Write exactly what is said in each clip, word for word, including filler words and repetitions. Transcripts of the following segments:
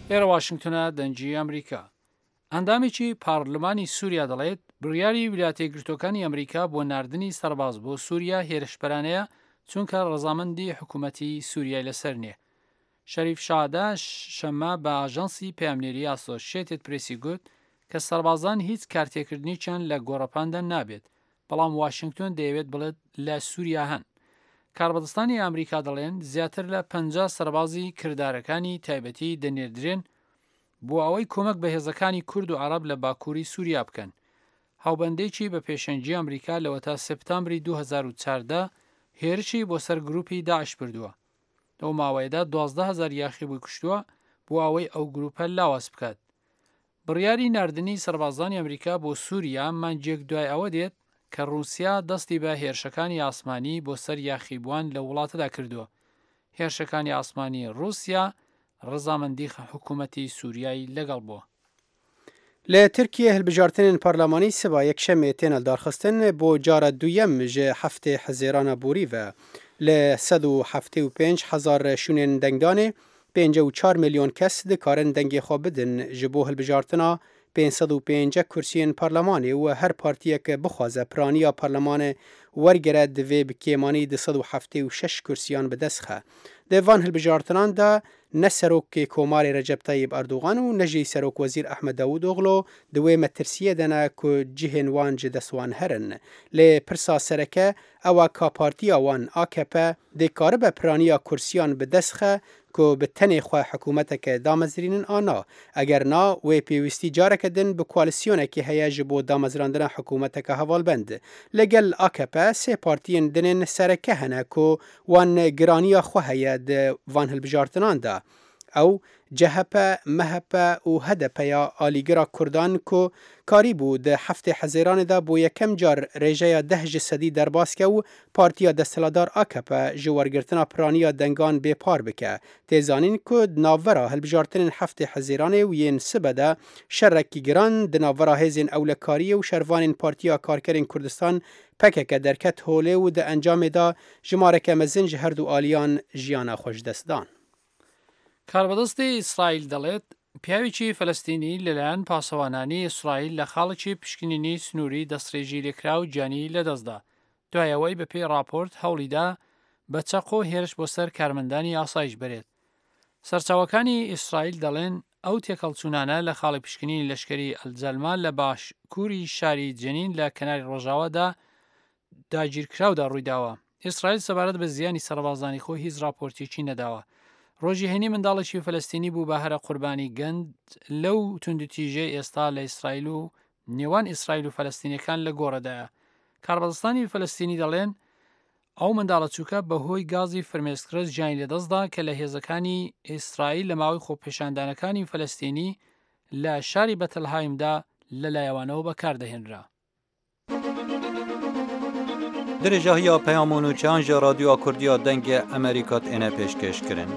لێرە واشنگتنە دەنجی ئەمریکا. ئەندامێکی پارلمانی سووریا دەڵێت بڕیاری ویلایەتە یەکگرتووەکانی ئەمریکا بۆ ناردنی سەرباز بۆ سووریا هێرشبەرانەیە چونکە ڕەزامەندی حکوومەتی سووریای لەسەر نییە. شەریف شادە شەمە بە ئاژانسی پەیامنێری ئاسۆشیێتد پرێسی گوت کە سەربازان هیچ کارتێکردنیچیان لە گۆڕەپاندا نابێت، بەڵام واشنگتن دەیەوێت بڵێت لە سووریا هەن. کاربەدەستانی ئەمریکا دەڵێن زیاتر لە پەنجا سەربازی کردارەکانی تایبەتی دەنێردرێن بۆ ئەوەی کۆمەک بە هێزەکانی کورد و عەرەب لە باکووری سووریا بکەن. هاوبەندێکی بە پێشەنگی ئەمریکا لەوە تا سپتامبری دوو هەزار و چواردە هێرشی بۆ سەر گروپی داعش بردووە. لەو ماوەیەدا دوازدە هەزار یاخی بووی کوشتووە بۆ ئەوەی ئەو گروپە لاواز بکات. بڕیاری ناردنی سەربازانی ئەمریکا بۆ سووریا مانجێک دوای ئەوە دێت کە ڕووسیا دەستی بە هێرشەکانی ئاسمانی بۆ سەر یاخیبووان لە وڵاتەدا کردووە. هێرشەکانی ئاسمانی ڕووسیا ڕەزامەندی حکوومەتی سووریای لەگەڵ بووە. لە ترکیە هەلبژارتنên پارلەمانی سبا یەکشەمێ تێنە دارخستن بۆ جارە دوویەم ji heftê hezêrana borî ve li sed û heftê û pênc hezar şûnên dengdanê pênce û çar milyon kes dikarin dengê xwe bidin ji bo hilbijartina pênc sed û pêncek kursiyên parlemanê û her partiyek bixwaze piraniya parlemanê wergere divê bi kêmanî di sed û heftê û şeş kursiyan bi dest xe. Di van hilbijartinan de ne serokê Komarê Recep Tayyip Erdogan û ne jî Serokwezîr Ahmed Davutoglu di wê metirsiyê de ne ku cihên wan ji dest wan herin. Lê pirsa sereke ew e ka partiya wan A K P dê karibe piraniya kursiyan bi dest xe ku bi tenê xwe hikûmeteke damezirînin a na. Eger na wê pêwîstî careke din bi koalîsyonekê heye ji bo damezirandina hikûmeteke hevalbend. Li gel A K P sê partiyên dinên sereke hene ku wan giraniya xwe heye di van hilbijartinan de. Ew C H P, M H P û H D P ya Alîgera Kurdan ku karî bû di heftê hezêranê de bo yekem car rêjeya deh ji sedî derbas ke û partiya desthilatdar A K P ji wergirtina piraniya dengan bêpar bike. Tê zanîn ku di navbera hilbijartinên heftê hezêranê û yên sibe de şerrekî giran di navbera hêzên ewlekariyê û şervanên Partiya Karkerên Kurdistan pekeke derket holê û di encamê de jimareke mezin ji her du aliyan jiyana xwe ji dest dan. کاربەدەستی ئیسرائیل دەڵێت پیاوێکی فەلەستینی لەلایەن پاسەوانانی ئیسرائیل لە خاڵێکی پشکنینی سنووری دەستڕێژی لێکرا و گیانی لەدەستدا. دوایەوەی بەپێی راپۆرت هەوڵیدا بە چەق و هێرش بۆ سەر کارمەندانی ئاسایش بێت. سەرچاوەکانی ئیسرائیل دەڵێن ئەو تێکەڵچوونانە لە خاڵی پشکنینی لەشکری ئەلجەلمان لە باشکووری شاری جەنین لە کەناری ڕۆژاوادا داگیرکراودا ڕوویداوە. ئیسرائیل سەبارەت بە زیانی سەربازانی خۆی هیچ راپۆرتێکی نەداوە. ڕۆژی هێنی منداڵێکی فەلەستینی بوو بە هەرە قوربانی گەند لەو توندوتیژە ئێستا لە ئیسرائیل و نێوان ئیسرائیل و فەلەستینیەکان لە گۆڕەدایە. کاربەدەستانی فەلەستینی دەڵێن ئەو منداڵە چووکە بەهۆی گازی فرمێسکرس گیانی لەدەستدا کە لە هێزەکانی ئیسرائیل لە ماوەی خۆپێشاندانەکانی فەلەستینی لە شاری بەتەلهایمدا لەلایەوانەوە بەکاردەهێنرا. درێژاهیا پەیامۆن و چیانژە رادیۆ کوردیا دەنگە ئەمریکات ئێنە پێشکەشکردن.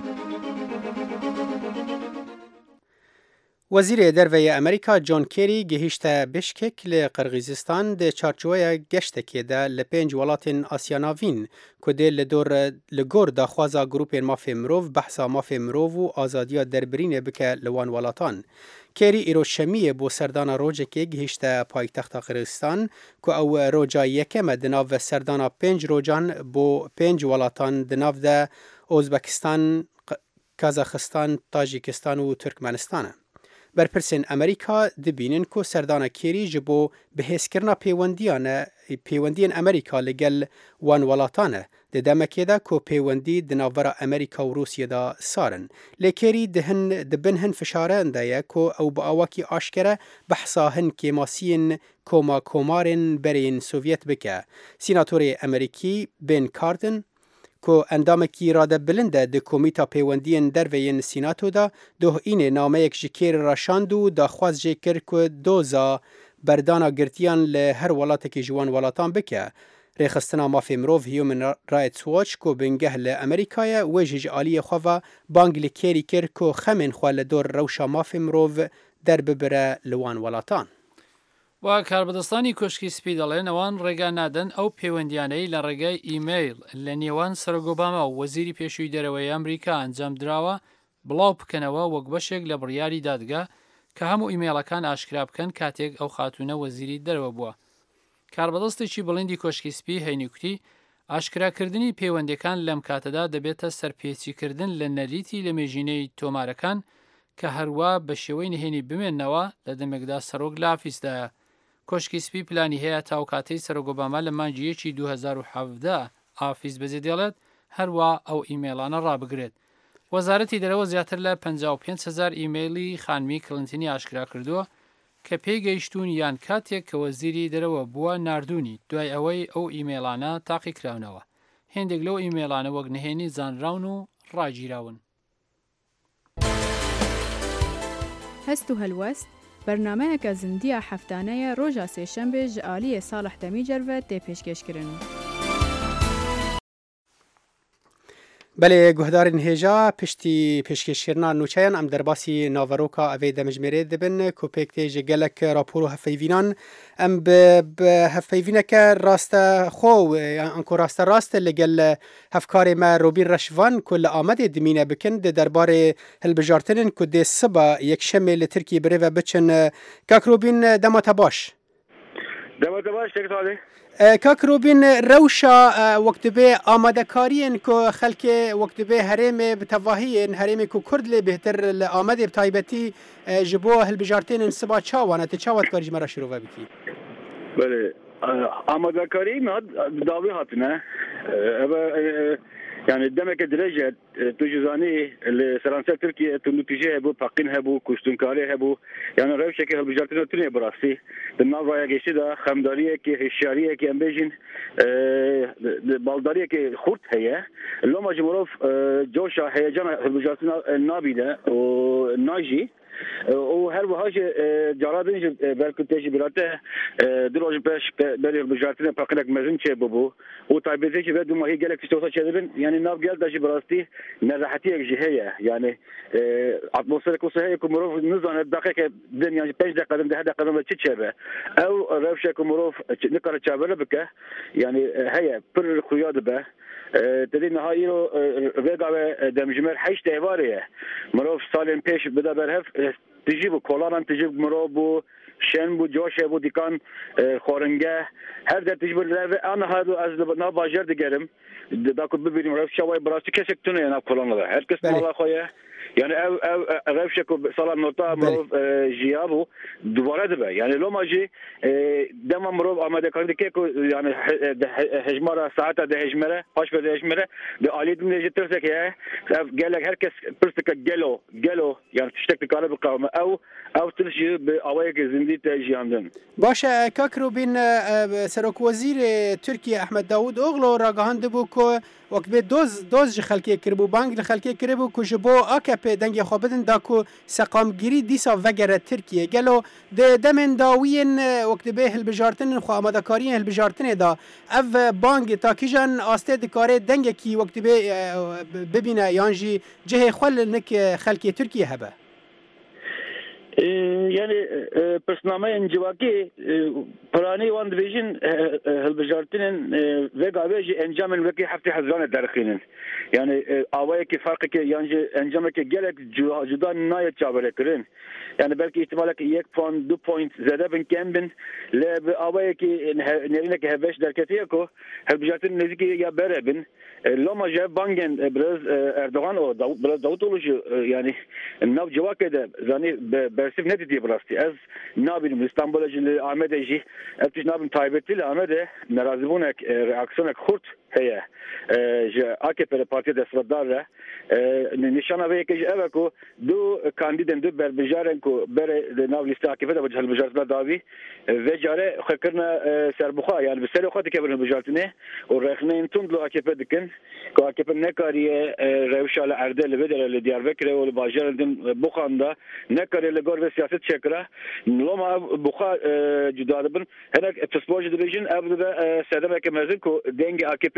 وەزیرê derveyê Amerîka John Kerry gihîşte Bişkek li Qirgîzistan di çarçoveya geştekê de li pênc welatên Asya Navîn ku dê li dor li gor daxwaza grûpên mafê mirov behsa mafê mirov û azadiya derbirînê bike li wan welatan. Kerry îro şemiyê bo serdana rojekê gihîşte paytexta Qirgîzistan ku ew roja yekem e di nav ve serdana pênc rojan bo pênc welatan di nav de Ozbekistan, Kazaxistan, Tajikistan û Türkmenistan e. Berpirsên Amerîka dibînin ku serdana Kerry ji bo bihêzkirina pêwendiyan pêwendiyên Amerîka li gel wan welatan e. Di demekê de ku pêwendî di navbera Amerîka û Rûsyê de sarin. Lê Kerry dibin hin fişaran de ye ku ew bi awakî aşkere behsa hin kêmasiyên koma komarên berên Sovyet bike. Sînatorê Amerîkî Ben Cardin ku endamekî radebilind e di komîta pêwendiyên derveyên Sînato da dohînê nameyek ji Kerry ra şand û daxwaz jê kir ku doza berdana girtiyan li her welatekî ji wan welatan bike. Rêxistina mafê mirov Human Rights Watch ku bingeh li Amerîkayê wê jî ji aliyê xwe ve bang li Kerry kir ku xemên xwe li dor rewşa mafê mirov derbibire li wan welatan. و کاربەدەستانی کۆشکی سپی دەڵێن ئەوان ڕێگا نادەن ئەو پەیوەندیانەی لە ڕێگای ئیمەیل لە نێوان سەرۆک ئۆباما و وەزیری پێشووی دەرەوەی ئەمریکا ئەنجام دراوە بڵاو بکەنەوە وەک بەشێک لە بڕیاری دادگا کە هەموو ئیمێڵەکان ئاشکرا بکەن کاتێک ئەو خاتوونە وەزیری دەرەوە بووە. کاربەدەستێکی بڵیندی کۆشکیسپی هەینیکوتی ئاشکراکردنی پەیوەندەکان لەم کاتەدا دەبێتە سەرپێچیکردن لە نەریتی لە مێژینەی تۆمارەکان کە هەروە بە شێوەی نهێنی بمێننەوە لە دەمێکدا سەرۆک لە ئافیسدایە. کۆشکیسپی پلانی هەیە تاو کاتەی سەرۆک ئۆباما لە مانجیەکی دوو هەزار و حەڤدە ئافیس بەجێ دێڵێت هەروە ئەو ئیمێڵانە ڕابگرێت. وەزارەتی دەرەوە زیاتر لە پەنجا و پێنج هەزار ئیمێلی خانمی کلنتنی ئاشکرا کردووە کە پێی گەیشتون یان کاتێک کە وەزیری دەرەوە بووە ناردوونی دوای ئەوەی ئەو ئیمێڵانە تاقی کراونەوە. هێندێک لەو ئیمێڵانە وەک نهێنی زانراون و ڕاگیراون. هەست و هەلوەست بەرنامەیەکە زیندیە هەفتانەیە ڕۆژە سێشەمبێ ji aliyê Salih Demîcerve tê pêşkêşkirin. بله گهدارین هێژا پشتی پێشکەشکردنا نوچەیان ئەم دەرباسی ناڤەرۆکا ئەvê دەمژمێرێ دەبن کۆپێکتێ ji gelek rapor û hevpeyvînan em bi hevpeyvîneke rastexwe û anku raste rast li gel hevkarê me Robîn Reşvan ku li Amedê dimîne bikin di derbarê hilbijartinên ku dê siba yekşemê li Tirkiyê birêve biçin. Kak Robîn dema te baş. Dema te baş tek salê. کاک روبین روشا وقت به آماده کارین که خلک وقت به حریم بتواهیین حریم که کرد لی بهتر آماده بتایبتی جبو هلبجارتین سبا چاوانه تی چاوات کاری جمعه شروع بکی بله آماده کاری ماد داوی هاتنه yani demek ki derece tujizani seranser Türkiye tünütüce bu pakin hebu kuştunkari hebu yani revşeki helbijartine tüne burası dinavaya geçti de xemdariye ki hişyariye ki embejin baldariye ki xurt heye loma cumhuruf coşa heyecan helbijartine nabide o naji او هر وهاج جارادنج برکتهش براته دروج پیش بری بجارتنه پاکلک مزن چه ببو او تایبته که بدو ماهی گلک استوسا چدبن یعنی ناف گل داش براستی نزاحتیه جهه yani atmosfer kosahe kumurov nizan dakika den yani beş dakika ده dakika çi çebe ev revşe kumurov ne kadar çabere bike yani heye pır khuyad be dedi nihayiro vegave demjmer heş devariye مرov سالن پیش بده برهف تجی بو کولان تجی مرو بو شن بو جوش بو دیکان خورنگه هر در تجی بو انا هادو از نا باجر دیگرم دا کو ببینیم رفت شوای براستی کسک تونه انا کولان ده هر کس مالا خویا yani ev ev revşek salam nota مرو جیابو دوباره ده yani لو ماجی دما مرو آماده کردی که yani hecmara saate de hecmere hoş be de hecmere de alidim ne jetirsek ya gelek herkes pırstık gelo gelo yani tiştek karı bu kavme ev ev tırşı be avaya gezindi tejiyandın باشه کاک روبین سرک وزیر ترکیه احمد داوود اوغلو راگهاند بو کو وقت به دوز دوز خلکی کربو بانک خلکی کربو کو جبو اکپ دنگ خوبدن دا کو سقامگیری دیسا وگره ترکیه گلو د دمن داوین وقت به هلبجارتن خو آماده کاری هلبجارتن دا اف بانک تاکیجان استه د کار دنگ کی وقت به ببینه یانجی جه خل نک خلکی ترکیه هبه yani personelin civaki plani van division helbijartinin ve gaveji encamın veki hafta hazran derkhinin yani avaya ki farkı ki yani encamı ki gerek juda nayet çaberekrin yani belki ihtimalle ki bir puan iki point zede bin kembin le avaya ki nerine ki heveş derketiye ko helbijartinin neziki ya berebin loma je bangen biraz Erdoğan o biraz Davutoğlu yani nav civakede zani bersif ne dedi burası az nabim İstanbul'a jili Ahmet'e etiş nabim taybetli Ahmet'e narazibunek reaksiyonek kurt heye je A K P Parti desradar nişana ve ki evet ko du kandiden du berbejaren ko bere nav liste A K P'de bu helbijartla davi ve jare xekirna serbuxa yani bir seri xati ke helbijartine o rexnein tundlu A K P dikin ko A K P ne kariye revşala erdel ve derle Diyarbakır ve bajarın bu kanda ne kariye gor ve siyaset çekra loma buxa cudadibin henek psikolojik division abda sedemek mezin ko denge A K P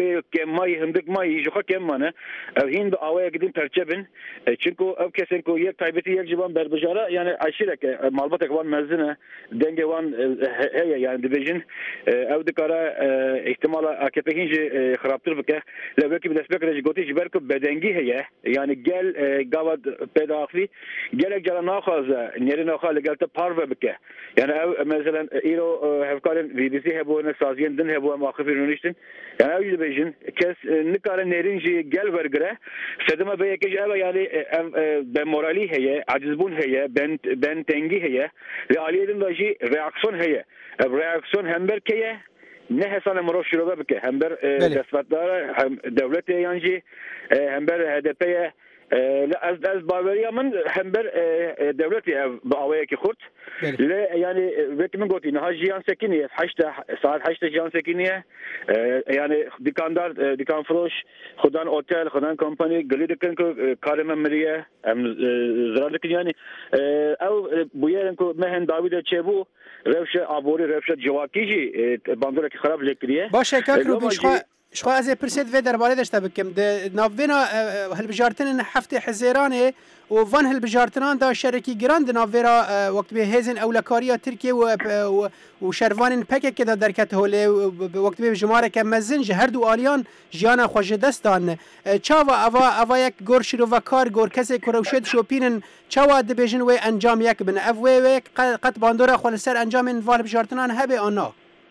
پی که مای هندک مای جوخه کم منه او هین به آوای گدیم پرچبن چونکو او کسین کو یک تایبتی یک جوان بربجاره یعنی عشیره که معلومات وان مزنه دنگ وان هي يعني ديفيجن او دكارا احتمال اكيد هينج خرابتر بك لو بك بالنسبه لك جوتي جبرك بدنجي هي يعني قال قاعد بداخلي قال جرى ناخذ نيري ناخذ قالت بارفه بك يعني مثلا ايرو هفكارن في بي سي هبو نسازين دن هبو ما خفير نشتن يعني او ديفيجن كاس نكار نيرنجي قال برجره سدما بيك يعني بمورالي هي عجزبون هي بنت بنتنجي هي لاليدن لاجي رياكسيون هي رياكسيون همبر كيه نه حسن مروش شروع بك همبر دستبردار هم دولت یانجی همبر هدفه لا از از باوریا من همبر دولتی باوی کی خورد لا يعني وقت من قلت انها جيان سكنيه حشته ساعات حشته جيان سكنيه يعني دكاندار دكان فروش خدان اوتيل خدان كومباني قليل دكان كارم مريه زرادك يعني او بويرنكو مهن داوود تشبو روشه عبوري روشه جواكيجي باندوره کی خراب لكريه باشه كاكرو بيشخوا شخوا از پرسید و درباره داشته بکم د ناوینا هلبجارتن هفته حزیرانه و وان هلبجارتنان دا شرکی گراند ناویرا وقت به هزن اولکاریا ترکیه و و شروان پک که در درکت هوله وقت به جماره که مزن هر دو آلیان جیانا خوش دستان چاوا اوا اوا یک گور شرو و کار گور کسی کروشد شوپینن چاوا د بجن و انجام یک بن اف و یک قط باندورا خل سر انجام وان هلبجارتنان هبه آنا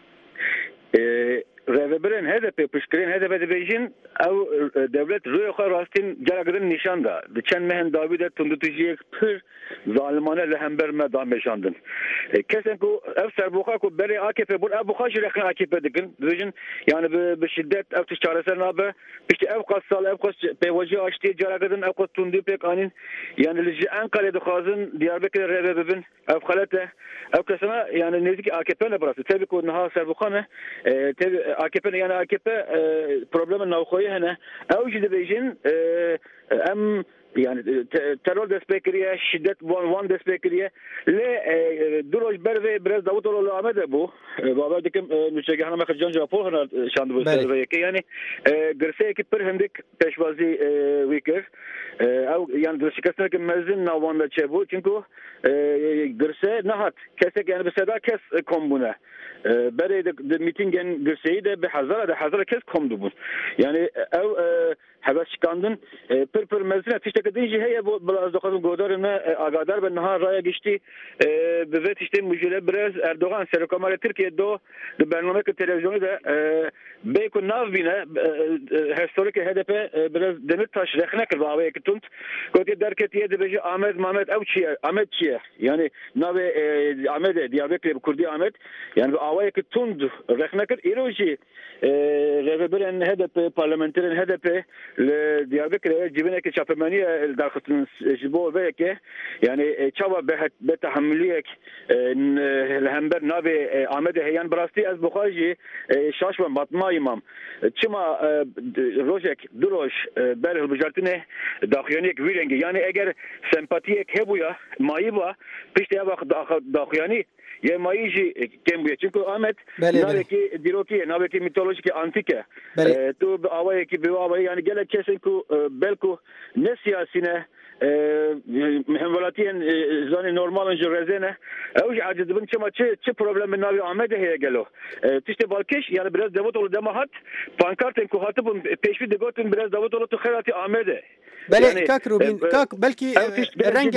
رهبران هدف پشکرین هدف دیویژن او دولت روی خود راستین جرگدن نشان داد. دچن مهن داوید تندوتیجی پر ظالمانه لهمبر مدام نشاندن. کسی کو اف سربوخا کو بری آکف بول ابو خاش رخن آکف دکن دیویژن یعنی به شدت او تشاره سر نابه پشت او قصال او قص پیوجی آشتی جرگدن او قص تندی پک آنین یعنی لجی انقره دخازن دیاربکر رهبران او خالته او کسما یعنی نزدیک آکف نبراسه تبی کو نها سربوخانه تبی آکپ یعنی آکپ پروبلم نوخوی هنه اوج دیویژن ام yani terör destekliye, şiddet van destekliye le duruş berve biraz Davutoğlu amede bu. Baba dikim nüçegahına mekcan Japon hana şandı bu serveye ki yani gırse ki per hendik peşvazi wiker yani dışkasına ki mezin navanda çebu çünkü gırse nahat kesek yani mesela kes kombuna beri de mitingen gırseyi de bir hazara da hazara kes komdu bu. Yani ev حبس شکاندن پر پر مزنه تشت کدیجی هی باز دخوازم گودارم آگادار به نهار رای گشتی به وقت تشت مجله برز اردوغان سرکامار ترکیه دو د برنامه که تلویزیونی ده بیکو ناو بینه هستوریک هدف برز دمت تاش رخنه کرد باوی کتوند گویی درکتیه ده بچه آمد محمد او چیه آمد چیه یعنی ناو آمد دیابکلی کردی آمد یعنی باوی کتوند رخنه کرد ایروجی رهبران هدف پارلمانترین هدف لديابكر جبنا كشافمانية داخل جبو بيك يعني شوا بتحمليك الهمبر نابي عمده هيان براستي از بخاجي شاش و مطمئ امام چما روجك دروش بره بجارتنه داخليك ويلنگ يعني اگر سمپاتيك هبويا مايبا پشت وقت داخلياني یه ماییجی کم بیه چون که آمد نابکی دیروکیه نابکی میتولوژیک آنتیکه تو به آوایی که به آوایی یعنی گله کسی که بلکو نه سیاسی نه همولاتین زانی نورمال انجا رزینه اوش عجز بین چما چه چه پروبلم نابی آمده هیه گلو تشت بالکش یعنی براز دوت اولو دماهات پانکارتن که هاتبون پیشوی دگوتن براز دوت اولو تو خیراتی آمده بله کاک روبین کاک بلکی رنگ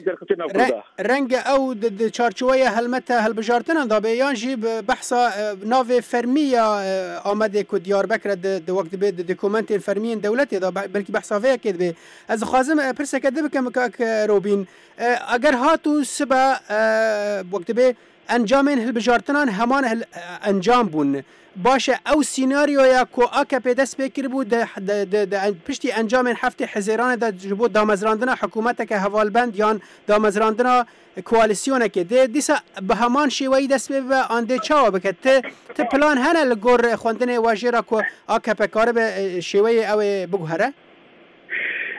رنگ او د چارچوبه هلمت هلبجارتن اند بیان جی بحثا ناو فرمیا آمده کو دیاربکر د وقت به دکومنت فرمی دولتی دا بلکی بحثا وی کد به از خازم پرسه کده بکم کاک روبین اگر هاتو سبا وقت به انجام هلبجارتنان همان انجام بون باشه او سیناریو یا کو آکپ دست بکر بود د پشتی انجام هفته حزیران د جبو دامزراندنا حکومت که حوالبند یان دامزراندنا کوالسیون که ده دیسا به همان شیوهی دست به آنده چاو بکد ت پلان هنه لگور خوندن واجیرا کو آکپ کار به شیوه او بگوهره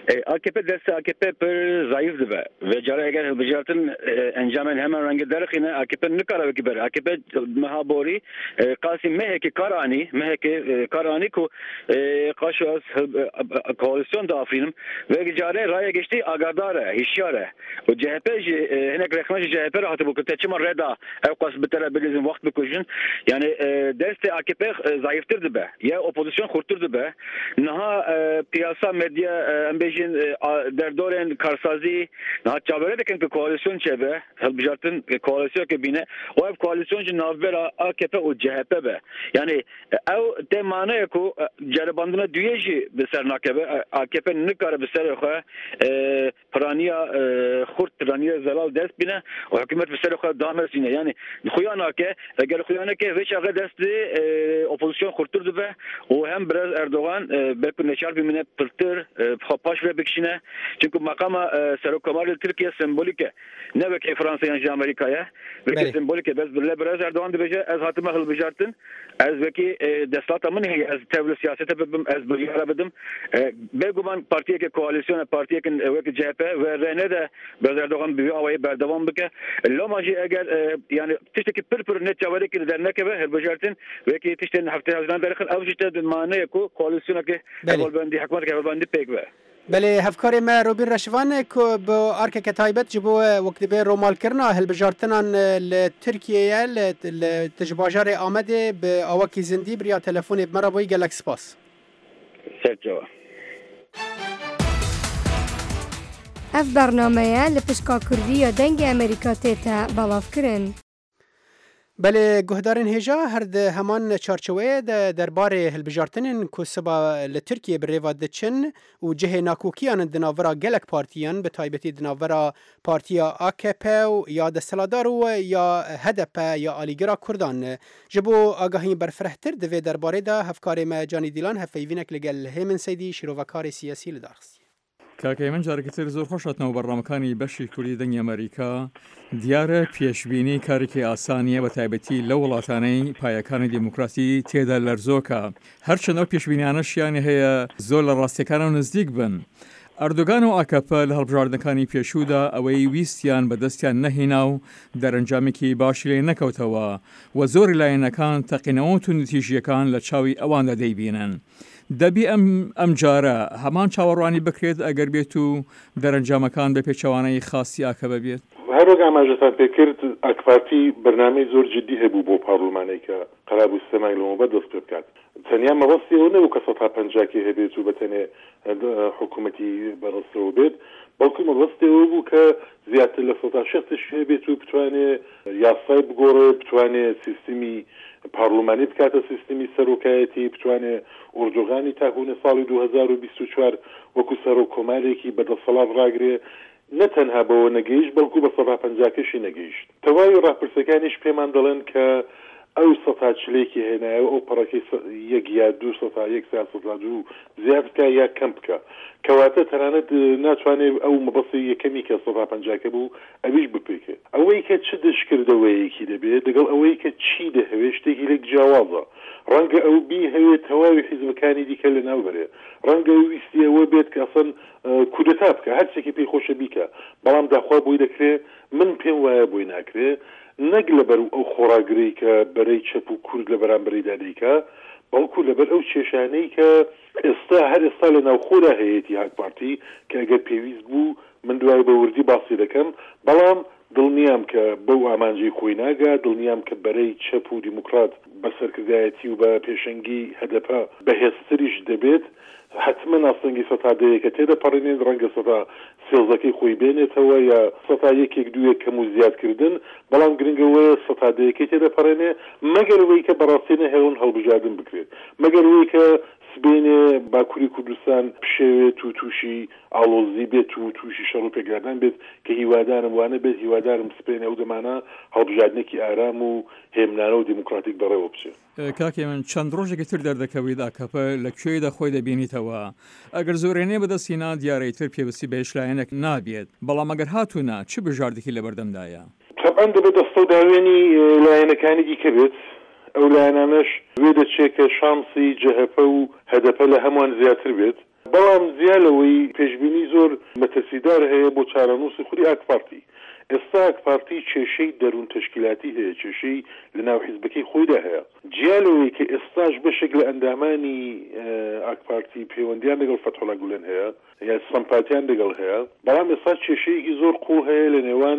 AKP دست AKP پر ضعیف دبه و جاره اگر هلبجارتن انجام همان رنگ درخینه AKP نکاره بکی بر AKP مهابوری قاسم مه که کارانی مه که کارانی کو قاشو از کوالسیون دافرینم و جاره رای گشتی آگاداره هشیاره و CHP هناك رقمش CHP راحت بکن تچما ردا او قاس بتر بلزم وقت بکشن yani دست AKP ضعیفتر دبه یا اپوزیسیون خورتر دبه نها piyasa medya embejin derdorên karsazî niha çavere dikin ki koalisyon çebe hilbijartin koalisyon ke bîne û ev koalisyon ji navbera AKP û CHP be yani ew tê maneye ku ceribandina duyê jî bi ser nakebe AKP nikare bi serê xwe piraniya xurt piraniya zelal dest bîne û hikûmet bi serê xwe damersîne yani xuya nake eger xuya neke vê çaxe destê opozisyon xurtir dibe û hem biraz Erdoğan belki neçar bimine pırtır paş ve bekşine çünkü makama Serokkomarlı Türkiye sembolike ne veki Fransa yani Amerika'ya veki sembolike bez bile biraz Erdoğan dibece ez hatıma hılbijartın ez veki destata min heye ez tevli siyasete bebim ez biliyara bedim beguman partiye ke koalisyon partiye ke veki CHP ve rene de bez Erdoğan bir havayı berdevam bike lomaji eğer yani tişteki pır pır net çavare ki derneke ve hılbijartın veki tişten hafta Haziran tarixin ev işte mane ku koalisyona ke evvelbendi hükümet ke evvelbendi pek be بله هفکاری ما روبین رشوان که با آرک که تایبت جبو وقت به رومال کرنا هل بجارتنان لترکیه لتجباجار آمده به آواکی زندی بریا تلفون مرا بوی گلک سپاس سرچوا اف برنامه لپشکا کردی یا دنگ امریکا تیتا بلاف کرن بله گهدارن هجا هر ده همان چارچوه ده درباره هلبجارتنین که سبا لترکیه بریواد دچن و جه ناکوکیان دناورا گلک پارتیان به تایبتی دناورا پارتیا AKP و یا دستلادار و یا هدپ یا آلیگرا کردان جبو آگاهی برفرهتر دوی درباره ده هفکار ما جانی دیلان هفیوینک لگل هیمن سیدی شیروکار سیاسی لدارخستی کاکەی من جارێکتر زۆر خۆشاتنەوە بەڕامەکانی بەشی کوردی دەنگی ئەمریکا دیارە پێشبینی کارێکی ئاسانیە بە تایبەتی لە وڵاتانەی پایەکانی دیموکراسی تێدا لەرزۆکە هەرچەندە پێشبینیانەشیان هەیە زۆر لە ڕاستیەکانە نزدیک بن. ئەردۆگان و AKP لە هەڵبژاردنەکانی پێشوودا ئەوەی ویستیان بەدەستیان نەهێنا و دەرەنجامێکی باشی لێ نەکەوتەوە و زۆری لایەنەکان تەقینەوە و نتیژیەکان لە چاوی ئەواندا دەیبینن. دەبی ئەم ئەم جارە هەمان چاوەڕوانی بکرێت ئەگەر بێت و دەرەنجامەکان بە پێچەوانەی خاصی AKP بێت. هەروەک ئاماژەتان پێکرد ئاکپارتی بەرنامەی زۆر جدی هەبوو بۆ پاڕلمانەی کە قەرار بوو سیستەمای لەمەوبەر دەست پێ بکات. تەنیا مەبەستی ئەوە نەبوو کە سەد و پەنجاکی هەبێت و بەتەنێ حکوومەتی بەڕستەوە بێت بەڵکو مەبەستی ئەوە بوو کە زیاتر لە سەد و شەستش هەبێت و بتوانێت یاسای بگۆڕێ بتوانێت سیستمی پارلمانی بکاتە سیستمی سەرۆکایەتی بتوانێت ئۆردۆغانی تاکوونە ساڵی دوو هەزار و بیست و چوار وەکو سەرۆکۆمارێکی بەدەسەڵات ڕاگرێ نەتەنها بەوە نەگەیشت بەڵکو بە سەد و پەنجاکەشی نەگەیشت. تەواوی ڕاپرسەکانیش پێمان دەڵێن کە ئەو سەتا چلێکی هێنایەوە ئەو پەڕەکەی یەک یا دوو سەتا یەک سیاسەت دوو زیاد بکە یا کەم بکە کەواتە تەنانەت ناتوانێت ئەو مەبەستی یەکەمی کە سەد و پەنجاکە بوو ئەویش بپێکێت. ئەوەی کە چ دشکردەوەیەکی دەبێت لەگەڵ ئەوەی کە چی دەهەوێت شتێکی لێک جیاوازە. ڕەنگە ئەو بی هەوێت تەواوی حیزبەکانی دیکە لە ناو بەرێ ڕەنگە ویستی ئەوە بێت کە ئەسەن کودەتا بکە هەرچێکی پێی خۆشە بیکە بەڵام داخوا بۆی دەکرێت من پێم وایە بۆی ناکرێ نەک لەبەر ئەو خۆراگری کە بەرەی چەپ و کورد لە بەرامبەریدا دەیکا بەڵکو لەبەر ئەو کێشانەی کە ئێستا هەر ئێستا لە ناوخۆدا هەیەی هاکپارتی کە ئەگەر پێویست بوو من دوای بە وردی باسی دەکەم بەڵام دڵنیام کە بەو ئامانجی خۆی ناگا دڵنیام کە بەرەی چەپ و دیموکرات بە سەرکردایەتی و بە پێشەنگی هەدەپە بەهێزتریش دەبێت حتما ئاستەنگی سەتادەیە کە تێدە پەڕێنێن ڕەنگە سەتا سێزەکەی خۆی بێنێتەوە یا سەتا یەکێک دووێک کەم و زیادکردن بەڵام گرنگەوەیە سەتادەیەکەی تێدە پەڕێنێ مەگەر ئەوەی کە بەڕاستێنە هێڵن هەڵبژاردن بکرێت مەگەر ئەوەی کە سبێنێ باکووری کوردستان پشێوێت و تووشی ئاڵۆزی بێت و تووشی شەڕ و پێگردان بێت کە هیوادارم وانە بێت هیوادارم سبێنێ ئەو دەمانە هەڵبژاردنێکی ئارام و هێمنانە و دیموکراتیک بەڕێوە بچێت. کاکێ من چەند ڕۆژێکی تر دەردەکەوێت AKP لەکوێدا خۆی دەبینیتەوە ئەگەر زۆرێنێ بەدەستینا دیارەیتر پێویستی بە هێشلایەنێک نابێت بەڵام ئەگەر هاتوونە چ بژاردێکی لە بەردەمدایە؟ طبعا دەبێت دەستە و داوێنی لایەنەکانی دیکە بێت ئەو لایەنانەش وێ دەچێت کە شانسی جەهەپە و هەدەپە لە هەمووان زیاتر بێت بەڵام زیالەوەی پێشبینی زۆر مەترسیدار هەیە بۆ چارەنووسی خوری ئاک پارتی. ئێستا ئاک پارتی کێشەی دەروون تەشکیلاتی هەیە، کێشەی لە ناو حیزبەکەی خۆیدا هەیە. جیالەوەی کە ئێستاش بەشێک لە ئەندامانی ئاک پارتی پەیوەندیان لەگەڵ فەتحوڵا گولێن هەیە یا سەمپاتیان لەگەڵ هەیە، بەڵام ئێستا کێشەیەکی زۆر قوڵ هەیە لە نێوان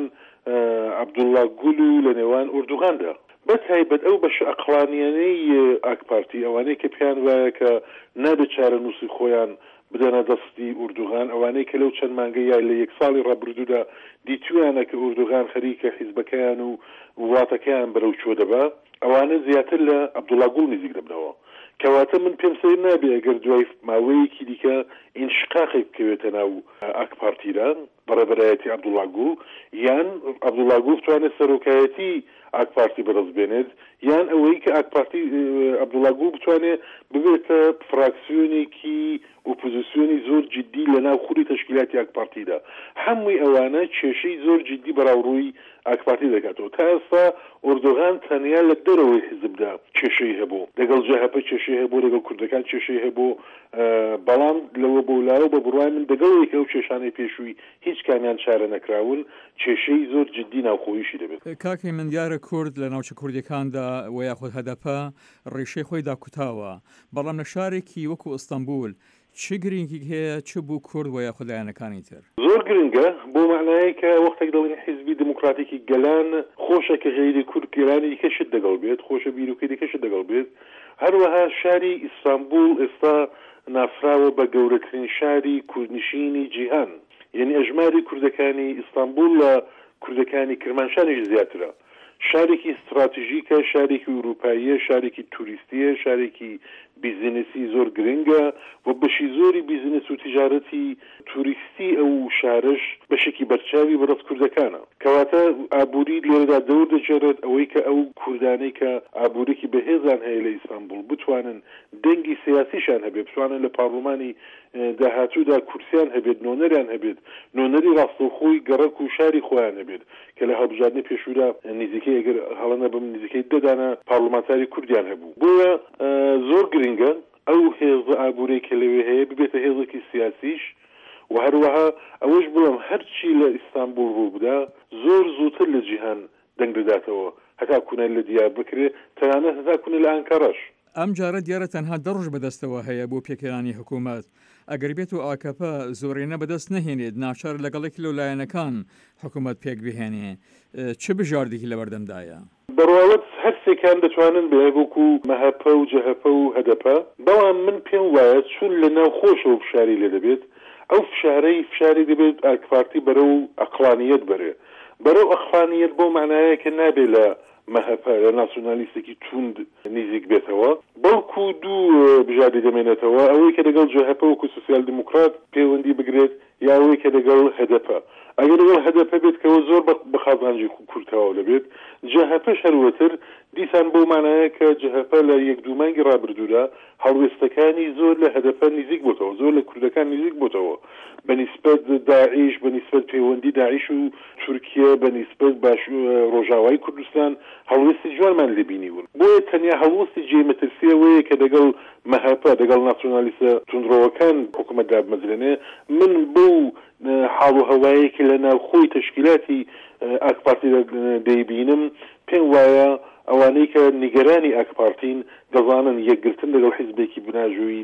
عەبدوڵڵا گول و لە نێوان ئوردوغاندا. بەتایبەت ئەو بەش ئەقلانیانەی ئاک پارتی ئەوانەی کە پێیان وایە کە نابێت چارەنووسی خۆیان بدەنە دەستی ئوردوغان، ئەوانەی کە لەو چەند مانگە یا لە یەک ساڵی ڕابردوودا دیتویانە کە ئوردوغان خەریکە حیزبەکەیان و وڵاتەکەیان بەرەو چۆ دەبا، ئەوانە زیاتر لە عەبدوڵڵا گول نزیک دەبنەوە. کەواتە من پێم سەیر نابێ ئەگەر دوای ماوەیەکی دیکە ئینشقاقی بکەوێتە ناو ئاک پارتیدا بەڕێبەرایەتی عەبدوڵڵا گول، یان عەبدوڵڵا گول بتوانێت سەرۆکایەتی ئاک پارتی بەدەست بێنێت، یان ئەوەی کە ئاک پارتی عەبدوڵڵا گول بتوانێت ببێتە فراکسیۆنێکی ئۆپۆزیسیۆنی زۆر جدی لە ناو خوری تەشکیلاتی ئاک پارتیدا. هەمووی ئەوانە کێشەی زۆر جدی بەراوڕووی ئاک پارتی دەکاتەوە. تا ئێستا ئوردوغان تەنیا لە دەرەوەی حیزبدا کێشەی هەبوو، لەگەڵ جەهەپە کێشەی هەبوو، لەگەڵ کوردەکان کێشەی هەبوو، بەڵام لەوە بۆ لاوە بە بڕوای من دەگەڵەوەی کە ئەو کێشانەی پێشووی هیچ کامیان چارە نەکراون، کێشەی زۆر جدی ناوخۆییشی دەبێت. کاکەی من دیارە کورد لە ناوچە کوردەکاندا و یاخود هەدەپە ڕێشەی خۆی داکوتاوە، بەڵام لە شارێکی وەکو ئەستەمبول چ گرنگی هەیە چ بوو کورد و یاخود لایەنەکانی تر؟ زۆر گرنگە بۆ معنایە کە وەختێک دەڵێن حیزبی دموکراتێکی گەلان خۆشە کە غەیری کورد گێرانی کەشت دەگەڵ بێت، خۆشە بیرروکەی کەشت دەگەڵ بێت. هەروەها شاری ئیستانبول ئێستا نافراوە بە گەورەترین شاری کوردنشینی جیهان، یعنی ئەژماری کوردەکانی ئیستانبول لە کوردەکانی کرمانشانیش زیاترە. شارێکی استراتیژیکە، شارێکی ئوروپاییە، شارێکی توریستیە، شارێکی بیزنسی زۆر گرنگە و بەشی زۆری بیزنس و تیجارەتی توریستی ئەو شارش بەشێکی بەرچاوی بەدەست کوردەکانە. کەواتە ئابووری لێرەدا دەور دەجێڕێت ئەوەی کە ئەو کوردانەی کە ئابوورێکی بەهێزان هەیە لە ئیستانبول بتوانن دەنگی سیاسیشان هەبێت، بتوانن لە پارلمانی داهاتوودا کورسیان هەبێت، نۆنەریان هەبێت، نۆنەری ڕاستەوخۆی گەڕەک و شاری خۆیان هەبێت کە لە هەڵبژاردنی پێشوودا نزیکەی ئەگەر هەڵە بم نزیکەی دەدانە پارلمانتاری کوردیان هەبوو. بۆیە زۆر گرنگە ئەو هێزە ئابوورەی کە لەوێ هەیە ببێتە هێزێکی سیاسیش و هەروەها ئەوەش بڵم هەرچی لە ئیستانبول ڕوو بدا زۆر زووتر لە جیهان دەنگ دەداتەوە، هەتا کوونە لە دیار بکرێت، تەنانەت هەتا کوونە لە ئەنکەڕەش. ئەم جارە دیارە تەنها دەڕۆژ بەدەستەوە هەیە بۆ پێکەرانی حکوومەت. ئەگەر بێت و ئاکەپە زۆرینە بەدەست نەهێنێت، ناچار لەگەڵێکی لەو لایەنەکان حکوومەت پێک بهێنێ، چ بژاردێکی لە بەردەمدایە؟ بەڕواوەت هەرسێکان دەتوانن بێ وەکو مەهەپە و جەهەپە و هەدەپە، بەڵام من پێم وایە چون لە ناو خۆشەوە فشاری لێ دەبێت، ئەو فشارەی فشاری دەبێت ئاک پارتی بەرەو ئەقلانیەت بەرێ، بەرەو ئەقلانیەت بۆ معنایە کە نابێت لە مەهەپە لە ناسیۆنالیستێکی توند نزیک بێتەوە، بەڵکو دوو بژاردی دەمێنێتەوە، ئەوەی کە لەگەڵ جەهەپە وەکو سوسیال دیموکرات پەیوەندی بگرێت، یا ئەوەی کە لەگەڵ هەدەپە. ئەگەر لەگەڵ هەدەپە بێت کەەوە زۆر بە خازانجی کورتەوە دەبێت، جەهەپەش هەروەتر دیسان بۆ معنایە کە جەهەپە لە یەک دوو مانگی ڕابردوودا هەڵوێستەکانی زۆر لە هەدەپە نزیک بۆتەوە، زۆر لە کوردەکان نزیک بۆتەوە، بەنسبەت داعیش، بەنسبەت پەیوەندی داعیش و تورکیە، بەنسبەت باش ڕۆژاوایی کوردستان هەڵوێستی جوانمان لێبینیون. بۆیە تەنیا هەڵوێستی جێمەترسیەوەیە کە دەگەڵ مەهەپە دەگەڵ ناسیۆنالیستە توندڕەوەکان حکوومەتدا بمەزرێنێ. من بۆ حاڵ و هەوایەکی لە ناو خۆی تەشکیلاتی ئاک پارتی دەیبینم، پێم وایە ئەوانەی کە نیگەرانی ئاک پارتین دەزانن یەکگرتن لەگەڵ حیزبێکی بناژووی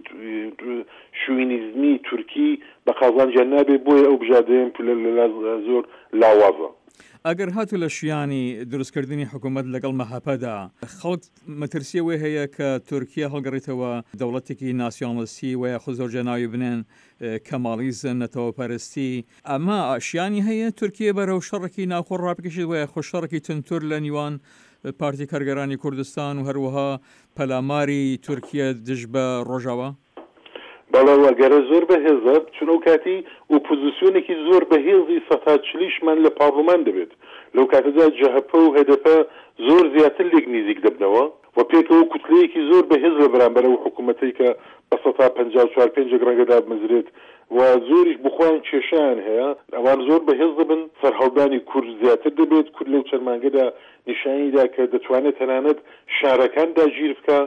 شوینیزمی تورکی بە قازانجیان نابێت، بۆیە ئەو بژاردەیەم زۆر لاوازە. ئەگەر هاتو لە شیانی دروستکردنی حکوومەت لەگەڵ مەهەپەدا، خەڵک مەترسیەوەی هەیە کە تورکیا هەڵگەڕێتەوە دەوڵەتێکی ناسیۆنالیستی و یاخود زۆر جەناوی بنێن کەماڵیزم، نەتەوەپەرستی. ئەمە شیانی هەیە تورکیە بەرەو شەڕێکی ناوخۆ ڕابکەشێت و یاخود شەڕێکی تونتور لە نیوان پارتی کارگەرانی کوردستان و هەروەها پەلاماری تورکیە دژ بە ڕۆژاوە؟ بەڵاوە گەرە زۆر بەهێزە، چون ئەو کاتی ئۆپۆزیسیۆنێکی زۆر بەهێزی سەتا چلیشمان لە پارلمان دەبێت. لەو کاتەدا جەهەپە و هەدەپە زۆر زیاتر لێک نزیک دەبنەوە و پێکەوە کوتلەیەکی زۆر بەهێز لە بەرامبەر ئەو حکوومەتەی کە بە سەتا پەنجا و چوار پێنج ڕەنگەدا بمەزرێت و زۆریش بخۆیان کێشیان هەیە. ئەوان زۆر بەهێز دەبن، سەرهەڵدانی کورد زیاتر دەبێت. کورد لەو چەند مانگەدا نیشانیدا کە دەتوانێت تەنانەت شارەکان داگیر بکە،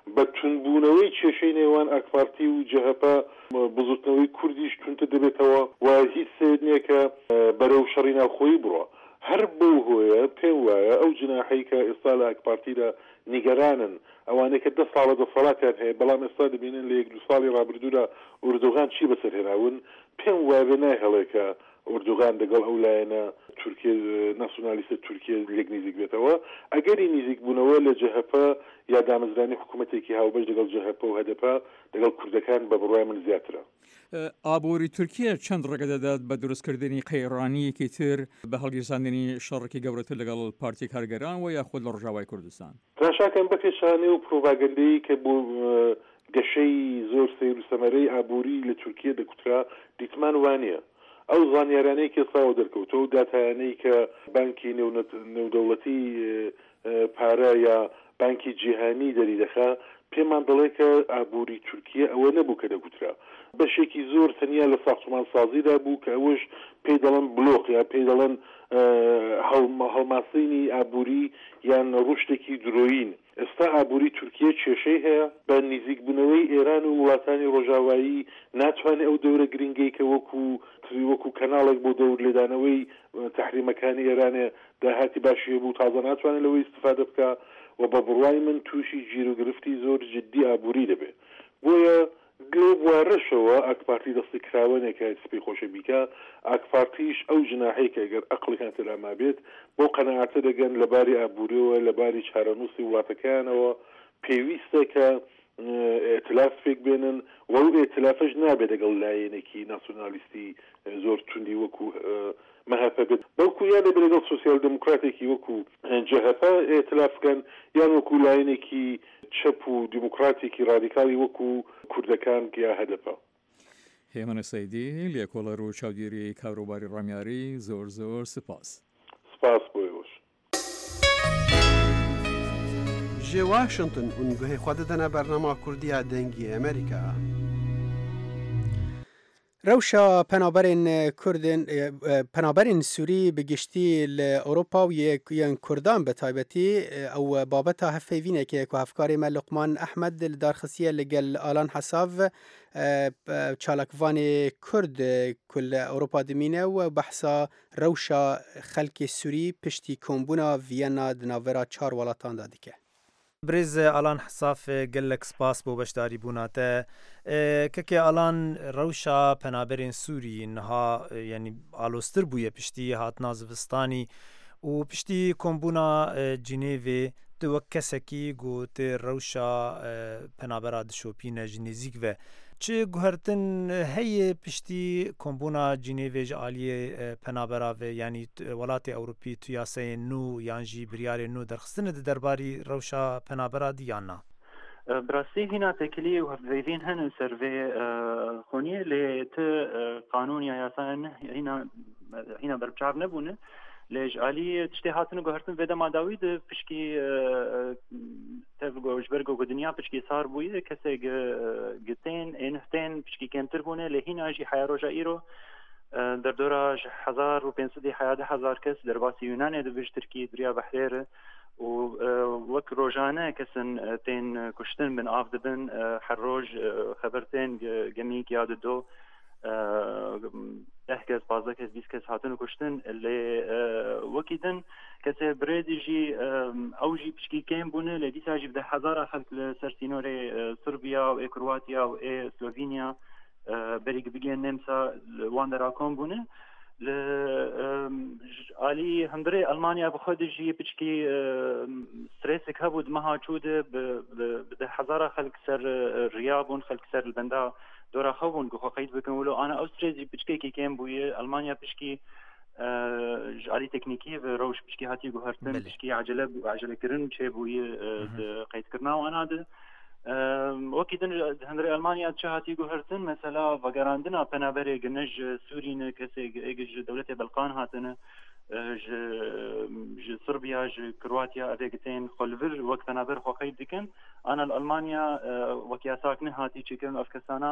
بە تونبوونەوەی کێشەی نێوان ئاکپارتی و جەهەپا بزوتنەوەی کوردیش تونتە دەبێتەوە و هیچ سێت نییە کە بەرەو شەڕی ناوخۆیی بڕوە. هەر بەو هۆیە پێم وایە ئەو جناحەی کە ئێستا لە ئاکپارتیدا نیگەرانن ئەوانەیە کە دە ساڵە دەسەڵاتیان هەیە بەڵام ئێستا دەبینن لە یەک دو ساڵی ڕابردوودا ئوردوغان چی بەسەرهێناون پێم وایە بە نایهەڵێ کە ئوردوغان لەگەڵ ئەو لایەنە تورکیە ناسیۆنالیستە تورکیە لێک نزیک بێتەوە. ئەگەری نزیک بوونەوە لە جەهەپە یا دامەزرانی حکوومەتێکی هاوبەش لەگەڵ جەهەپە و هەدەپە لەگەڵ کوردەکان بە بڕوای من زیاترە. ئابووری تورکیە چەند ڕێگە دەدات بە دروستکردنی قەیڕانیەکی تر بە هەڵگیرساندنی شەڕێکی گەورەتر لەگەڵ پارتی کارگەران و یاخود لە ڕۆژاوای کوردستان. تاشاکەم بە پێشانێ و پرۆڤاگەندەی کە بۆ گەشەی زۆر سەیر و سەمەرەی ئابووری لە تورکیە دەکوترا دیتمان وانە. ئەو زانیارانەی کە ساوە دەرکەوتەوە و داتایانەی کە بانکی نێودەوڵەتی پارە یا بانکی جیهانی دەری دەخا پێمان دەڵێ کە ئابووری تورکیە ئەوە نەبوو کە دەگوترا بەشێکی زۆر تەنیا لە ساختمان سازیدا بوو کە ئەوەش پێی دەڵێن بلۆق یا پێی دەڵێن هەڵماسینی ئابووری یان ڕوشتێکی درۆین. ئێستا ئابووری تورکیە کێشەی هەیە بە نزیکبوونەوەی ئێران و وڵاتانی ڕۆژاوایی ناتوانێت ئەو دەورە گرنگەی کە وەکو وەکو کەناڵێک بۆ دەور لێدانەوەی تحریمەکانی ئێرانێ داهاتی باشیە بوو تازە ناتوانێت لەوەی استفادە بکە و بە بڕوای من تووشی گیر و گرفتی زۆر جددی ئابووری دەبێت. بۆیە گلۆ وارەشەوە ئاکپارتی دەستی کراوەنێکە سپی خۆشە بیکە ئاکپارتیش ئەو جناحەی کە ئەگەر عەقڵیان تێلاما بێت بۆ قەنەعاتە دەگەن لەباری ئابووریەوە لەباری چارەنووسی وڵاتەکانەوە پێویستە کە ئێتلاف فێک بێنن و ئەو ئێتلافەش نابێت لەگەڵ لایەنێکی ناسیۆنالیستی زۆر توندی وەکو مەهەپە بێت بەڵکو یان لەبێت لەگەڵ سۆسیال دموکراتێکی وەکو جەهەپە ئێتلاف بکەن یان وەکو لایەنێکی چەپ و دیموکراتێکی ڕادیکالی وەکو کوردەکان یا هەدەپە. هێمنە سەیدی لێکۆڵەر و چاودێری کاروباری ڕامیاری زۆر زۆر سپاس. سپاس بۆیەوەش. ji Washington û guhê xwe didine bernama Kurdiya dengê Amerîka. Rewşa penaberên Kurdên penaberên Sûrî bi giştî li Ewropa û yên Kurdan bi taybetî ew babeta hevpeyvînekê ku hevkarê me Luqman Ehmed li darxistiye li gel Alan Hesav çalakvanê Kurd ku li Ewropa dimîne û behsa rewşa xelkê Sûrî piştî kombûna Viyana di navbera çar welatan da dike. برز آلان حساف گلک سپاس بۆ بەشداری بووناتە کەکێ ئالان ڕەوشا پەنابەرێن سووری نها ینی ئالۆستر بووە پشتی هاتنا زستانی و پشتی کۆمبوونا جنێڤێ وەک کەسێکی گوتێ ڕەوشا پەنابەرا دشۆپینە ژنێزیک vê çi guhertin heye piştî kombûna Cinêvê ji aliyê penabera vê yanî welatê Ewropî tu yasayên nû yan jî biryarên nû derxistinê di derbarî rewşa penabera dî yan na? Bi rastî hîna tekilî û hevpeyvîn hene ser vê xoniyê lê ti qanûniya yasayan hîna hîna berbiçav nebûne lê ji alî tiştê hatine guhertin vê dema dawî di pişkî tev ji ber ku dinya pişkî sar bûye kesek gitên êniftên pişkî kêmtir bûne lê hîna jî heya roja îro derdora ji hezar û pênc sedî heya de hezar kes derbasî Yunanê dibêj Tirkî diriya Behrêrê û wek rojane kesin tên kuştin bin av dibin her roj xeber tên gemîk ya dido ده kes bazda kes bîst kes hatin kuştin lê wekî din kesê birêdî jî ew jî pişkî kêm bûne lê dîsa jî de hezara xelk li ser sînorê Sırbiya û ê Kroatiya û ê Slovenya berî bigên Nemsa wan de rakom bûne li alî hundirê Almanya bi xwe de jî pişkî strêsek hebû di meha çû de bi de hezara xelk ser riya bûn xelk ser li benda دورا خوون گو خواهید بکن ولو آن استرزی پچکی که کم بویه آلمانیا پچکی جاری تکنیکی و روش پچکی هاتی گو هرتن پچکی عجله عجله کردن چه بویه قید کردن و آن ده وقتی دن هندری آلمانیا چه هاتی گو هرتن مثلا وگراندنا پنابری گنج سورین کسی اگه دولت بلقان هاتنه ج ج سربیا ج کرواتیا ادگتین خلور وقت پنابر خواهید دکن آن آلمانیا وقتی ساکن هاتی چیکن افکستانا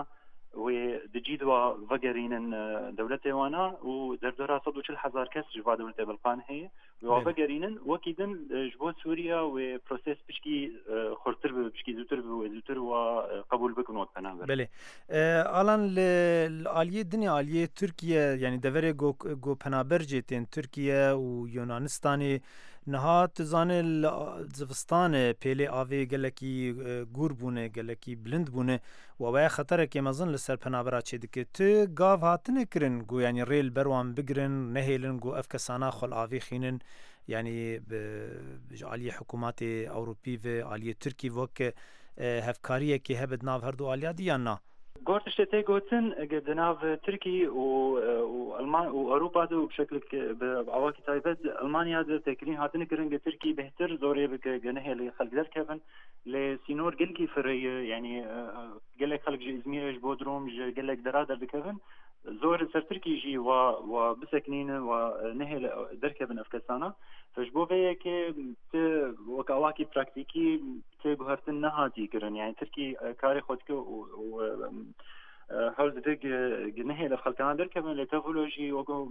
ودجيد وفقرين دولتي وانا ودردورا صدو شل حزار كس جوا دولتي بلقان هي وفقرين وكيدن جوا سوريا وبروسيس بشكي خرطر بشكي زوتر وزوتر وقبول بكن وقتنا بله الان الاليه الدنيا اليه تركيا يعني دفره جو جو پنابرجتين تركيا ويونانستاني نهات زانه زفستان پیلی آوی گلکی گور بونه گلکی بلند بونه و وای خطره که مزن لسر پنابرا چه دکه تو گاو هاتنه کرن گو یعنی ریل بروان بگرن نهیلن گو افکسانا خل آوی خینن یعنی بجعالی حکومات اوروپی و عالی ترکی وک هفکاریه که هبد ناو هر دو آلیا دیانا قلت شتى قلتن جناف تركي والمان واوروبا بشكل بعواكي تايبت المانيا تكرين هاتن كرن تركي بهتر زوري بك جنه اللي خلق ذا كيفن لسينور قلكي فري يعني قال لك خلق ازمير بودروم قال لك درادر كيفن زور سر تركي جي و وبسكنين ونهل دركبن افكسانا فجبو فيا كي وكواكي براكتيكي تجهرتن نهاتي كرن يعني تركي كاري خودك و حوز دق نهل خلقنا دركبن لتكنولوجي وكو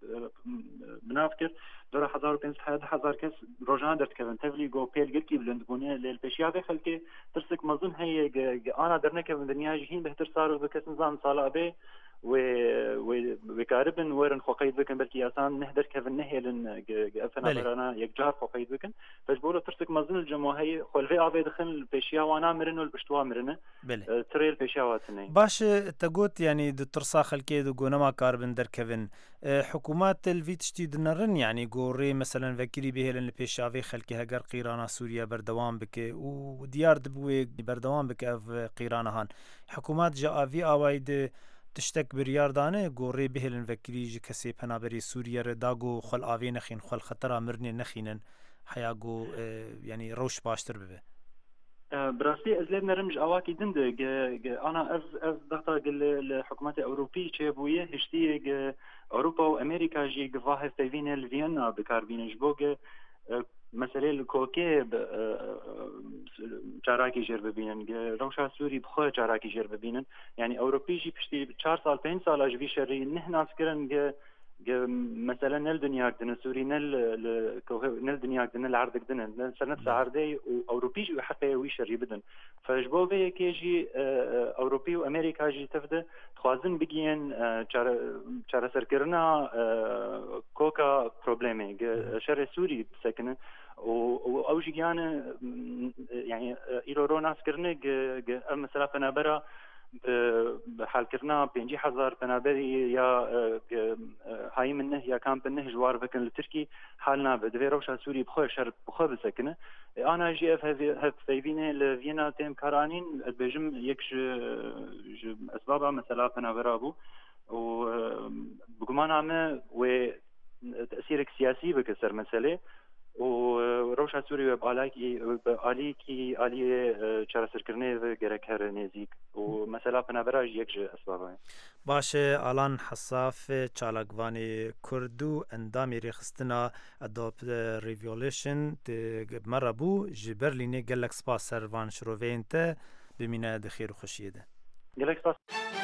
بنافكر دور حزار وبنس حد حزار كس روجان دركبن تفلي جو بيل قلتي بلند بونه للبشيا في خلكي ترسك مظن هي انا درنكبن دنيا جهين بهتر صاروا بكس نظام صاله به و وكاربن ورن خوقيد بكن بلكي اسان نهدر كفن نهيلن افنا برانا يكجار خوقيد بكن فجبوله ترسك مزن الجماهي خلفي ابي دخل البيشيا وانا مرن والبشتوا مرن تريل بيشيا واتني باش تقوت يعني دترسا خلكي دو غونما كاربن در كفن حكومات الفيتشتي دنرن يعني غوري مثلا فكري بهلن البيشاوي خلكي هجر قيرانا سوريا بردوام بك وديار دبوي بردوام بك اف قيرانهان حكومات جا في اوايد تشتك برياردانه غوري بهلن فكريج كسي پنابري سوريا رداغو خل آوي نخين خل خطرا مرني نخينن حياغو يعني روش باشتر ببه براسي ازلب نرمج اواكي دند انا از از ضغطه الحكومات الاوروبيه تشبويه هشتي اوروبا وامريكا جي غفاه فيفين الفيينا بكاربين جبوغ مسألة الكوكب جاراكي جر ببينن روشا سوري بخو جاراكي جر ببينن يعني أوروبي جي بشتي چهار سال پنج سال أجبي شري نحن أذكرن مثلا نل دنيا كدنا سوري نل نل دنيا كدنا العرض كدنا سنة سعردي وأوروبي جي حتى وي شري بدن فجبو في كيجي أوروبي وأمريكا جي تفده خوازن بيجين چارة سركرنا كوكا بروبلمي شر سوري بسكنه و اوجي يعني يعني ايرو ناس كرنه مثلا فنابرا بحال كرنا بينجي حزار فنابري يا هاي منه يا كان منه جوار فكن التركي حالنا بدفي روشا سوري بخو شر بخو بسكنه انا جي اف هف فيبينه لفينا تيم كارانين بجم يكش اسبابها مثلا فنابرا ابو و بقمان عمه و تاثيرك سياسي بكسر مساله وروشا سوري بآلاكي بآليكي آلية چرا سركرنه گرك هر نزيك ومثلا بنابراج يكج أسبابه باشه الان حصاف چالاگوانی کردو اندامی رخستنا ادوب ریولیوشن مرة بو جبرلینه گلک سپاس سروان شروفین ته بمینه دخیر و خوشیه ده گلک سپاس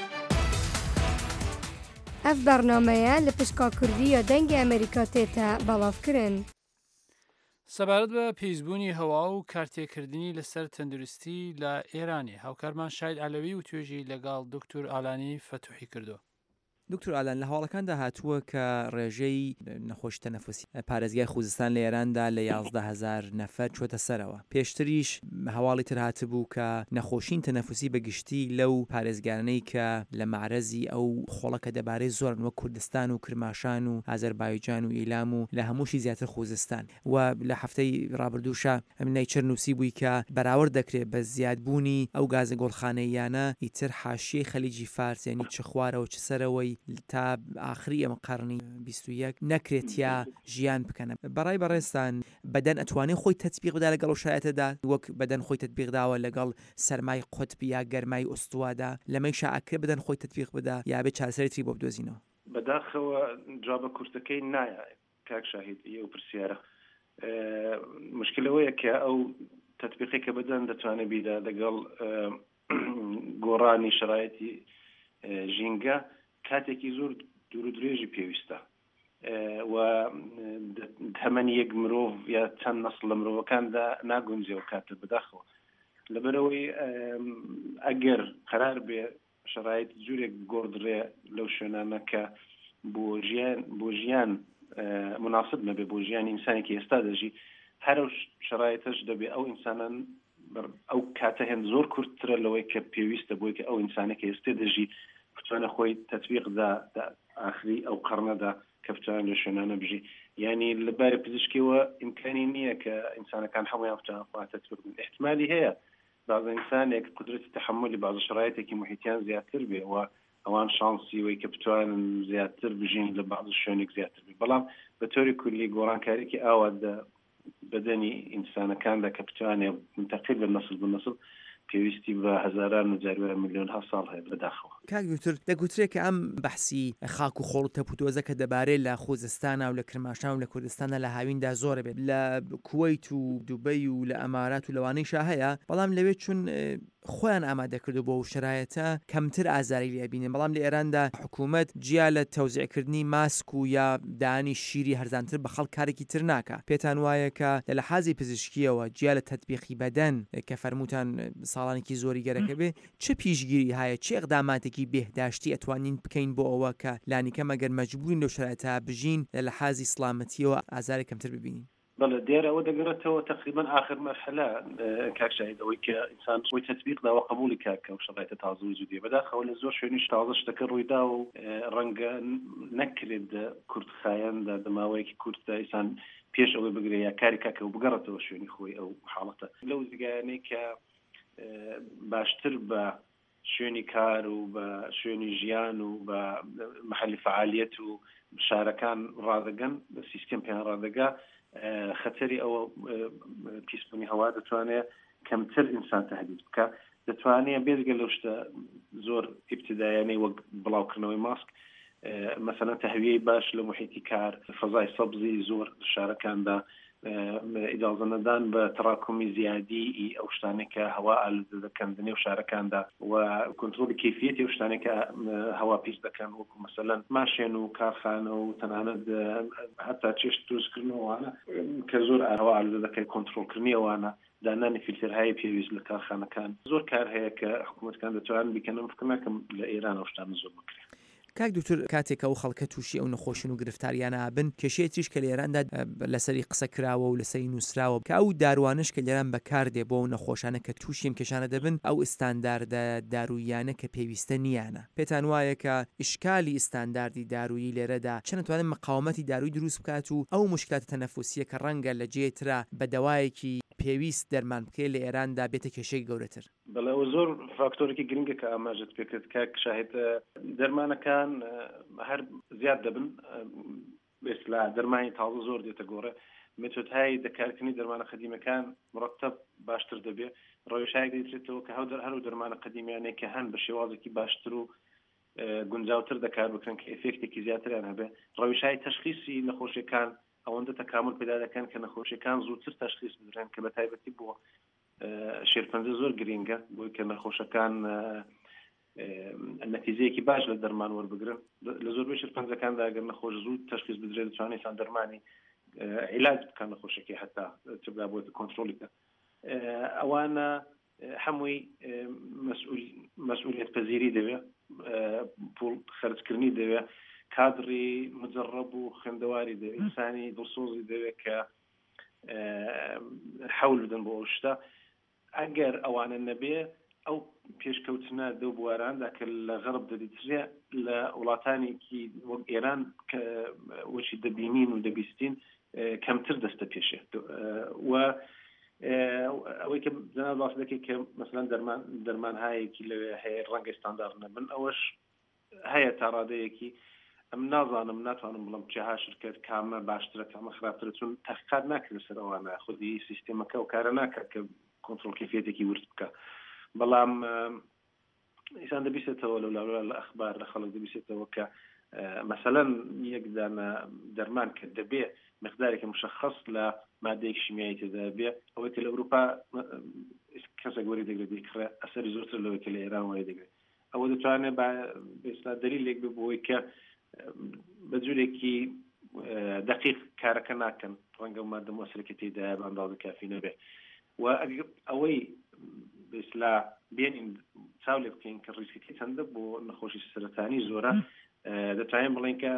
اف برنامه لپشکا کردی یا دنگ امریکا تیتا بلاف کرن سەبارەت بە پێیزبوونی هەوا و کارتێکردنی لەسەر تەندروستی لە ئێرانی هاوکارمان شاید عەلەوی و توێژی لەگەڵ دکتۆر ئالانی فەتوحی کردووە. دکتۆر ئالان لە هەواڵەکاندا هاتووە کە ڕێژەی نەخۆشی تەنەفوسی پارێزگای خوزستان لە ئێراندا لە یازدە هەزار نەفەر چۆتە سەرەوە. پێشتریش هەواڵی تر هاتبوو کە نەخۆشین تەنەفوسی بەگشتی لەو پارێزگارانەی کە لە معرەزی ئەو خۆڵەکە دەبارەی زۆرن وەک کوردستان و کرماشان و ئازەربایجان و ئیلام و لە هەمووشی زیاتر خوزستان و لە هەفتەی ڕابردووشە نەیچەر نووسی بووی کە بەراورد دەکرێت بە زیادبوونی ئەو گازە گۆڵخانەیانە ئیتر حاشیەی خەلیجی فارس یعنی چ خوارەوە چ سەرەوەی تا ئاخری ئەمە قەرنی بیست و یەک نەکرێت یا ژیان بکەنە. بەڕای بەڕێستان بەدەن ئەتوانێت خۆی تەطبیق بدا لەگەڵ شایەتەدا وەک بەدەن خۆی تەطبیق داوە لەگەڵ سەرمای قوتبی یا گەرمای ئوستوادا لەمەی شائەکرێ بەدەن خۆی تەطبیق بدا یا بێت چارەسەرێتی بۆ بدۆزینەوە. بەداخەوە جوابە کورتەکەی نایە کاک شاهید ئەو پرسیارە مشکلەوەیە کە ئەو تەطبیقی کە بەدەن دەتوانێت بیدا لەگەڵ گۆڕانی شرایەتی ژینگە کاتێکی زۆر دوور و درێژی پێویستە و هەمەنی یەک مرۆڤ یا چەند نەسڵ لە مرۆڤەکاندا ناگونجێەوە کاتە بەداخەوە لەبەرەوەی ئەگەر قەرار بێ شرایط جورێک گۆڕدرێ لەو شوێنانە کە بۆ ژیان بۆ ژیان مناسب نەبێ بۆ ژیانی ئینسانێکی ئێستا دەژی هەر شرایطش دەبێ ئەو ئینسانان ئەو کاتە هێن زۆر کورتترە لەوەی کە پێویستە بۆی کە ئەو ئینسانێکی ئێستا دەژی بتوانە خۆی تەطبیقدا ئاخری ئەو قەرنەدا کە بتوانێت لە شوێنانە بژی یعنی لەبارە پزیشکیەوە ئیمکانی نییە کە ئینسانەکان هەموویان بتوانن خوا تەطبیق بکەن احتمالی هەیە بعض ئینسانێک قدرەتی تحملی بعض شرایطێکی محیطیان زیاتر بێ و ئەوان شانسی وی کە بتوانن زیاتر بژین لە بعض شوێنێک زیاتر بێ بەڵام بە تۆری کولی گۆڕانکاریکی ئاوا بەدەنی ئینسانەکاندا کە بتوانێت منتەقل بە نەسڵ بە نەسڵ پێویستی بە هەزاران و جاروێرە میلیۆنها ساڵ هەیە بەداخەوە. کاک دوکتۆر دەگوترێت کە ئەم بەحسی خاک و خۆڵ تەپوتۆزە کە دەبارێت لە خۆزستانە و لە کرماشان و لە کوردستانە لە هاویندا زۆرە بێت لە کوێیت و دوبەی و لە ئەمارات و لەوانەیشا هەیە بەڵام لەوێ چون خۆیان ئامادەکردو بۆ شرایەتە کەمتر ئازاری لێبینێن بەڵام لە ئێراندا حکوومەت جیا لە تەوزیعکردنی ماسک و یا دانی شیری هەرزانتر بە خەڵک کارێکی تر ناکە پێتان وایە کە لە لەحازی پزیشکیەوە جیا لە تەطبیقی بەدەن کە فەرمووتان ساڵانێکی زۆری گەرەکە بێ چه پیشگیری هەیە چه ئەقداماتێکی بێهداشتی ئەتوانین بکەین بۆ ئەوە کە لانیکە مەگەر مەجبورین لەو شرایەتە بژین لە لەحازی سڵامەتیەوە ئازاری کەمتر ببینین. بەڵێ دیارە ئەوە دەگەڕێتەوە تقریبا آخر مەرحلە کاک شاهید ئەوەی کە ئینسان خۆی تەطبیقدا و قبولی کاکە و شرایطە تازە وجودیە بەداخەوە لە زۆر شوێنیش تازە شتەکە ڕوویدا و ڕەنگە نەکرێت کورتخایەندا دەماوەیەکی کورتدا ئینسان پێش ئەوەی بگرێ یا کاری کاکە و بگەڕێتەوە شوێنی خۆی ئەو حاڵەتە لەو زگایانەی کە باشتر بە شوێنی کار و بە شوێنی ژیان و بە محلی فعالیت و شارەکان ڕادەگەن بە سیستم پێیان ڕادەگا خەتەری ئەوە پیسبوونی هەوا دەتوانێت کەمتر ئینسان تهدید بکە دەتوانێت بێزگە لەو شتە زۆر ئیبتیدایانەی وەک بڵاوکردنەوەی ماسک مثلا تهویەی باش لە محیطی کار فەزای سەبزی زۆر شارەکاندا ئیجازە نەدان بە تراکمی زیادی ئەو شتانێکە هەوا ئالودە دەکەن دنێو شارەکاندا و کۆنتڕۆلی کەیفیەتی ئەو شتانێکە هەوا پیس دەکەن وەکو مەسەلەن ماشێن و کارخانە و تەنانەت هەتا چێشت دروستکردنەوەوانە کە زۆر هەوا ئالودە دەکەن کۆنتڕۆلکردنی ئەوانە دانانی فیلترهای پێویست لە کارخانەکان زۆر کار هەیە کە حکوومەتەکان دەتوانن بکەن فکر ناکەم لە ئێران ئەو شتانە زۆر بکرێن. کاک دوکتۆر کاتێکە و خەڵکە تووشی ئەو نەخۆشن و گرفتاریانە بن کێشەیەکیش کە لە ئێراندا لەسەری قسە کراوە و لەسەری نووسراوە کە ئەو داروانش کە لێران بەکاردێ بۆ ئەو نەخۆشانە کە تووشیم کێشانە دەبن ئەو ئستانداردە دارویانە کە پێویستە نیانە پێتان وایە کە ئیشکالی ئستانداردی دارویی لێرەدا چ نەتوانێت مقاومەتی داروی دروست بکات و ئەو مشکلات تەنەفوسیە کە ڕەنگە لە جێترا بە دەوایەکی پێویست دەرمان بکەیت لە ئێراندا بێتە کێشەی گەورەتر. بەڵێ زۆر فاکتۆرێکی گرنگە کە ئاماژت پێکرد کاک شاهید دەرمانەکان هەر زیاد دەبن بێسلا دەرمانی تازە زۆر دێتە گۆڕە مێتۆدهای دەکارکردنی دەرمانە قەدیمەکان مرتب باشتر دەبێت ڕۆیشتایەک دەیترێتەوە کە هەر و دەرمانە قەدیمیانەیە کە هەن بە شێوازێکی باشتر و گونجاوتر دەکار بکەن کە ئێفێکتێکی زیاتریان هەبێ ڕۆیشتای تەشخیصی نەخۆشیەکان ئەوەندە تەکامل پێدا دەکەن کە نەخۆشیەکان زووتر تەشخیص بدرێن کە بە تایبەتی بووە شێرپەنجە زۆر گرینگە بۆی کە نەخۆشەکان نەتیجەیەکی باش لە دەرمان وەربگرن لە زۆربەی شێرپەنجەکاندا ئەگەر نەخۆش زوو تەشخیص بدرێت دەتوانێت ئینسان دەرمانی عیلاج بکەن نەخۆشیەکەی هەتا تبدا بۆتە کۆنتڕۆلیکە ئەوانە هەمووی مەسئولیت پەزیری دەوێت پوڵ خەرجکردنی دەوێت کادری مجرب و خوێندەواری دەوێت ئینسانی دڵسۆزی دەوێت کە حەول بدەن بۆ ئەو شتە ئەگەر ئەوانە نەبێ ئەو پێشکەوتنە دەو بواراندا کە لە غەرب دەدیترێ لە وڵاتانێکی وەک ئێران کە وەچی دەبینین و دەبیستین کەمتر دەستە پێشێ و ئەوەی کە جەناب باس دەکەی کە مەسەلەن دەرمان دەرمانهایەکی لەوێ هەیە ڕەنگە ستاندارد نەبن ئەوەش هەیە تا ڕادەیەکی ئەم نازانم ناتوانم بڵم چها شرکت کامە باشترە کامە خراپترە چون تەحقیقات ناکرد سەر ئەوانە خودی سیستێمەکە و کارە ناکات کە کۆنتڕۆل کەیفیەتێکی ورد بکە بەڵام ئینسان دەبیستێتەوە لەولا لە ئەخبار لە خەڵک دەبیستێتەوە کە مەسەلەن یەک دانە دەرمان کە دەبێ مقدارێکی مشخص لە مادەیەکی شیمیایی تێدا بێ ئەوەی کە لە ئەوروپا کەسێک وەری دەگرێت بیکڕێ ئەسەری زۆرتر لەوەی کە لە ئێران وەری دەگرێت ئەوە دەتوانێت بێستا دلیلێک ببووی کە بەجورێکی دقیق کارەکە ناکەن ڕەنگە مادە مؤثرەکە تێدایە بە ئەندازە کافی نەبێ و ئەوەی بێسلا بێنین چاو لێ بکەین کە ڕیسکی چەندە بۆ نەخۆشی سەرەتانی زۆرە دەتوانین بڵێن کە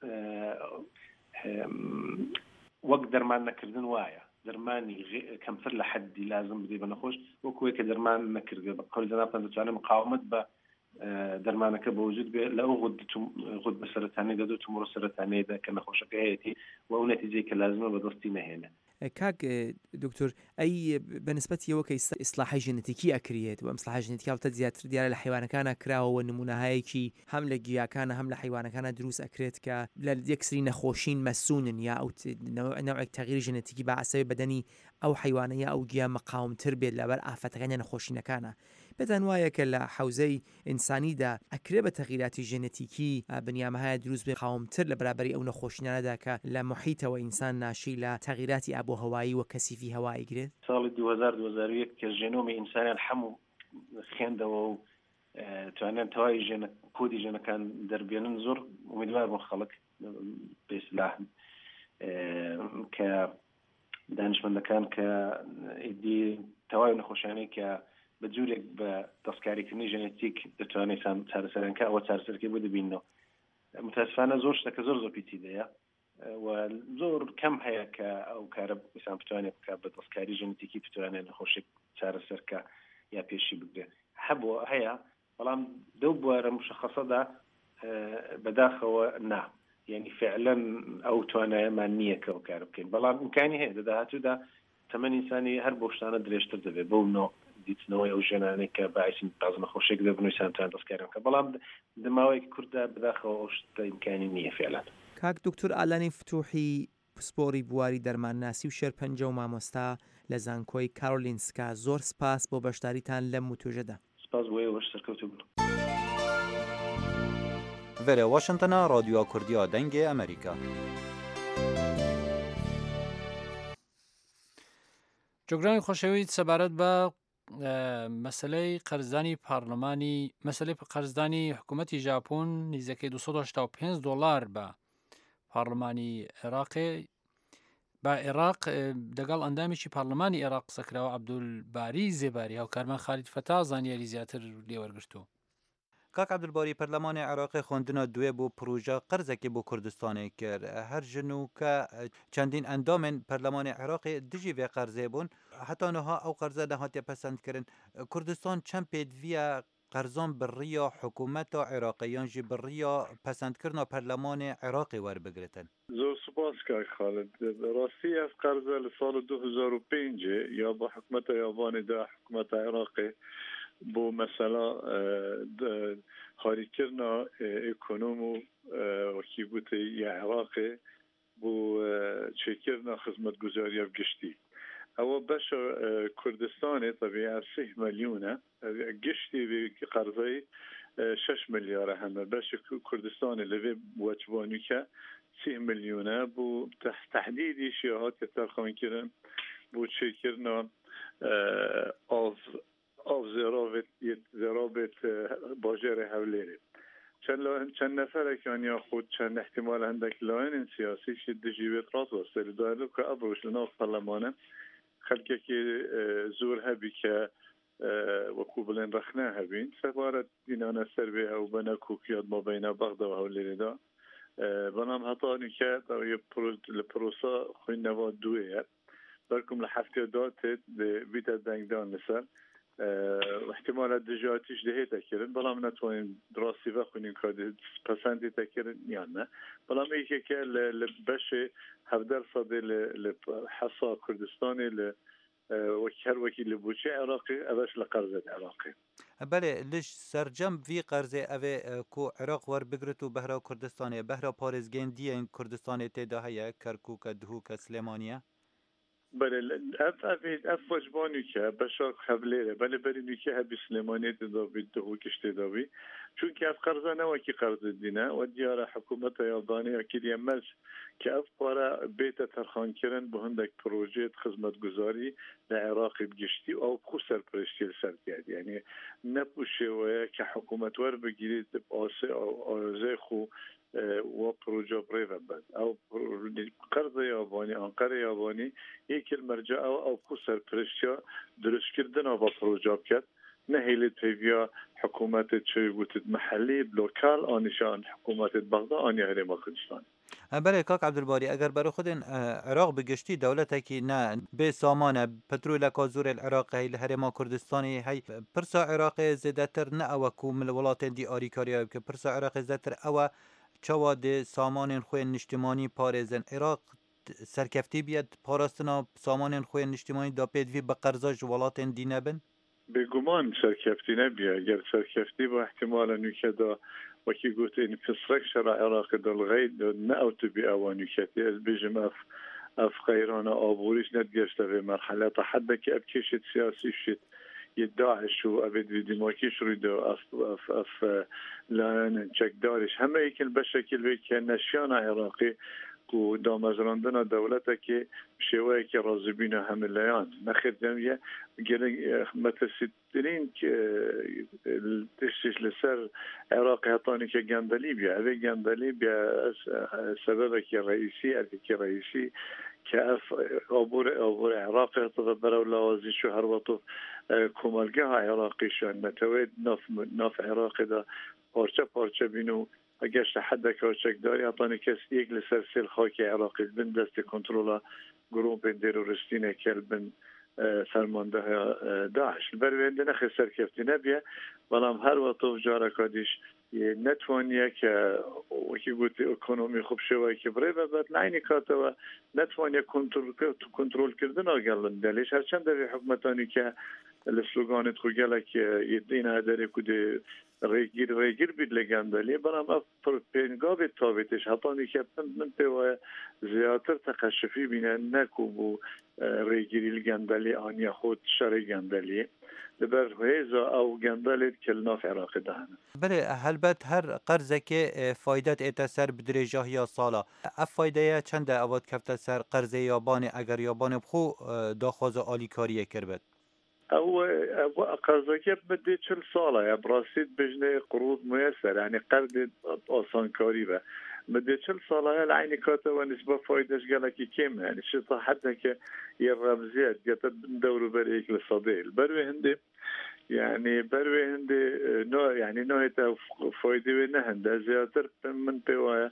وەک دەرمان نەکردن وایە دەرمانی کەمتر لە حەدی لازم بدەی بە نەخۆش وەکوێ کە دەرمان نەکردێ بە قەول جەنابتان دەتوانێت مقاومت بە دەرمانەکە بە وجود بێ لە ئەو غوت بە سەرەتانی دەدو تومۆرە سەرەتانەیەدا کە نەخۆشەکە هەیەی و ئەو نەتیجەی کە لازمە بەدەستی نەهێنێ. کاک دکتۆر ئەی بەنسبەتی ئەوە کە ئیسلاحی ژنێتیکی ئەکرێت و ئەم ئیسلاحی ژنێتیکی هەڵتە زیاتر دیارە لە حیوانەکانە کراوەوە نمونەهایەکی هەم لە گیاکانە هەم لە حیوانەکانە دروست ئەکرێت کە لە یەکسری نەخۆشین مەسوونن یا ئەو نەوعێک تەغییری ژنێتیکی بەعسەوی بەدەنی ئەو حیوانەیە ئەو گیا مەقاومتر بێت لەبەر ئافەتەکانی نەخۆشینەکانە بێتان وایە کە لە حوزەی ئینسانیدا ئەکرێ بە تەغییراتی ژنێتیکی بنیامەهایە دروست بێ قاومتر لە بەرابەری ئەو نەخۆشینانەدا کە لە محیتەوە ئینسان ناشی لە تەغییراتی ئابۆهەوایی و کەسیفی هەوایی گرێت. ساڵی دوو هەزار و دوو یەک کە ژێنۆمی ئینسانیان هەموو خوێندەوە و توانیان تەواوی ژێنە کۆدی ژێنەکان دەربێنن زۆر ئومیدوار بۆ خەڵک بێسلاح کە دانیشمەندەکان کە ئیدی تەواوی نەخۆشیانەی کە بە جوورێک بە دەستکاریکردنی ژێنێتیک دەتوانێت چارەسەرەکە ئەوە چارەسەرکی بۆ دەبینەوە. متاسفانە زۆر شتەکە زۆر زۆر پیچیدەیە و زۆر کەم هەیە کە ئەو کارە ئینسان بتوانێت بکات بە دەستکاری ژێنێتیکی بتوانێت نەخۆشی چارەسەرکە یا پێشی بگرێت. هەبووە هەیە بەڵام دەو بوارە مشخەسەدا بەداخەوە نا یعنی فعلا ئەو توانایەمان نییە کە ئەو کار بکەین بەڵام ئیمکانی هەیە دەداهاتوودا تەمەنی ئینسانی هەر بۆ شتانە درێژتر دەبێت بەو نۆ دیتنەوەی ئەو ژێنانەی کە باعثی باز نەخۆشێک دەبن و ئینسانتان دەستکارن کە بەڵام دماوەیەکی کووردا بەداخەوە ئەو شتە ئیمکانی نییە فعلا. کاک دکتۆر ئالانی فتوحی پسپۆری بواری دەرمانناسی و شێرپەنجە و مامۆستا لە زانکۆی کارۆلینسکا زۆر سپاس بۆ بەشداریتان لەم وتوێژەدا. سپاس بۆ ئێوەش سەرکەوتوو بن. ڤێرە واشنگتنە رادیۆ کوردیا دەنگێ ئەمریکا. جۆگرانی خۆشەویست سەبارەت بە مەسلەی قەرزدانی پارلەمانی مەسلەی قەرزدانی حکوومەتی ژاپۆن نزیکەی دووسەد و هەشتا و پێنج دۆلار بە پارلەمانی عێراقی بە عێراق دەگەڵ ئەندامێکی پارلەمانی عێراق قسەکراوە عەبدولباری زێباری هاوکارمان خالید فەتا زانیاری زیاتر لێوەرگرتووە. کاک عەبدولباری پەرلەمانی عێراقی خوێندنە دوێ بۆ پروژە قەرزێکی بۆ کوردستانی کرد هەر ژن و کە چەندین ئەندامên پەرلەمانی عێراقی دژی vê قەرزê بوون heta niha ew qerze nehatiye pesendkirin Kurdistan çend pêdiviya qerzan bi rêya hikûmeta Iraqê yan jî bi rêya pesendkirina Perlemanê Iraqê werbigiritin. Zor spas kak Xalid. Rastî ev qerze li salê du hezar û pêncê ya bi hikûmeta Yavanê de hikûmeta Iraqê بۆ مەسەلا هاریکردنا ئێکۆنۆم و وەکیبووتی یا عێراقê بۆ چێکردنا خزمەتگوزاریە گشتی ئەوە بەشە کوردستانê طبیعە سێ ملیۆنە گشتی قەرزەی شەش ملیارە هەمە بەشی کوردستانê li vê وەچبانوکە سێ ملیۆنە بۆ تەحدیدی شێهاتکە تەرخانkirin بۆ çêkirina av av zerabet zerabet bajarê Hewlêrê çend çend neferekan ya xud çend ihtimal hendek layên siyasî şî dijî wê rast weste li dayê ku ev roj li nav perlemane xelkekê zor hebî ke wekû bilên rexne hebîn sebaret dînane ser vê ew bene kokiyat mabeyna Bexda û Hewlêrê da بەڵام هەتانیکە li prosa xwîneva duê ye berkum li heftê datê bîte dengdan li ser احتمال دژاتیش دهێتە kirin بەڵام ناتوانین دراستی vexwînin ka pesendê te kirin yan ne بەڵام êkeke li beşê hevdeh sedê li hesa Kurdistanê li her wekî li bûçê Iraqê eveş li qerzê Iraqê. Belê li sercem vî qerzê ev ê ku Iraq werbigirit û behra Kurdistanê behra parêzgehên diyên Kurdistanê têda heye Kerkûk, Duhûk, Silêmaniye? بله اف اف اف وجبانی که بشار خبلیره بله بری نیکه هبی سلیمانی تداوی دهو کشته داوی چون که اف قرضه نوا کی قرض دینه و دیاره حکومت یابانی اکید یمز که اف پارا بیت ترخان کردن به هندک پروژه خدمتگزاری در عراق بگشتی او خود سرپرستی سر کرد یعنی نپوشه و که حکومت ور بگیرید آسه آزه خو و پروژه برای بعد او قرض یابانی آنقره یابانی یک المرجع او او خود سرپرستی درست کردن او با پروژه کرد نه هیلت پیویا حکومت چه بوده محلی لوکال آنشان حکومت بغداد آنی هرم کردستان. بله کاک عبدالباری اگر برای خود عراق بگشتی دولتی که نه به سامان پترول کازور العراق هی هرم کردستانی هی پرسا عراق زیادتر نه او کوم الولات دی آریکاریا که پرسا عراق زیادتر او چواد سامان خوین نشتمانی پارزن عراق سرکفتی بیاد پاراستنا سامان خوین نشتمانی دا پیدوی به قرضاج ولات دی نبن؟ بگمان سرکفتی نبیه اگر سرکفتی با احتمال نوکه دا وکی گوت این فسرک شرع عراق دا الغید نه اوتو بی اوانوکتی از بجم اف اف خیران آبوریش ندگشته به مرحله تا حد که اب کشت سیاسی شد يداعش وأبد في ديموكيش ريدو أف أف أف لان چك دارش همه يكن بشكل ويك نشيان عراقي و دامزراندن دولته که شوایی که رازبین همه لیان نخیر جمعیه گره متسیدترین که تشتش لسر عراق حطانی که گندلی بیا اوه گندلی بیا سبب که رئیسی اوه که رئیسی که اف عبور عبور عراق حطا برو لوازی شو هر وقت کمالگه ها عراقی شون نتوید ناف, ناف عراق دا پارچه پارچه بینو اگر حد کارچک داری اطانی کسی یک لسر سیل خاک عراقی بن دست کنترل گروه تروریستی کل بن فرمانده داعش بروینده نخی سرکفتی نبیه ولام هر وقت جاره کادیش نتوانیه که وکی گوتی اکونومی خوب شوی که برای بعد لعنی کاته و نتوانیه کنترل کردن آگلن دلیش هرچند در حکمتانی که السلوگانت خو گلک یدین اداره کده ریگیر ریگیر بید لگندلی برام اف پرپینگاب تابتش حتانی که من پیوه زیادتر تقشفی بینن نکو بو ریگیری لگندلی آنی خود شر گندلی لبر هیزا او گندلیت کل ناف عراق دهنه بله هلبت هر قرضه که فایدت ایتا سر بدریجاه یا سالا اف فایده چند اواد کفت سر قرضه یابان اگر یابان بخو داخواز آلی کاریه کربت او قرضه بدي چل ساله یا براسید بجنه قروض ميسر يعني قرض آسان کاری به بدي چل ساله العيني كاته و نسبه فايدش قالك كم يعني شي حتى ك يرمزيات قالت ندوروا بريك للصديل بروي هندي يعني بروي هندي نوع يعني نوع فايده ونهند زيادر من بوا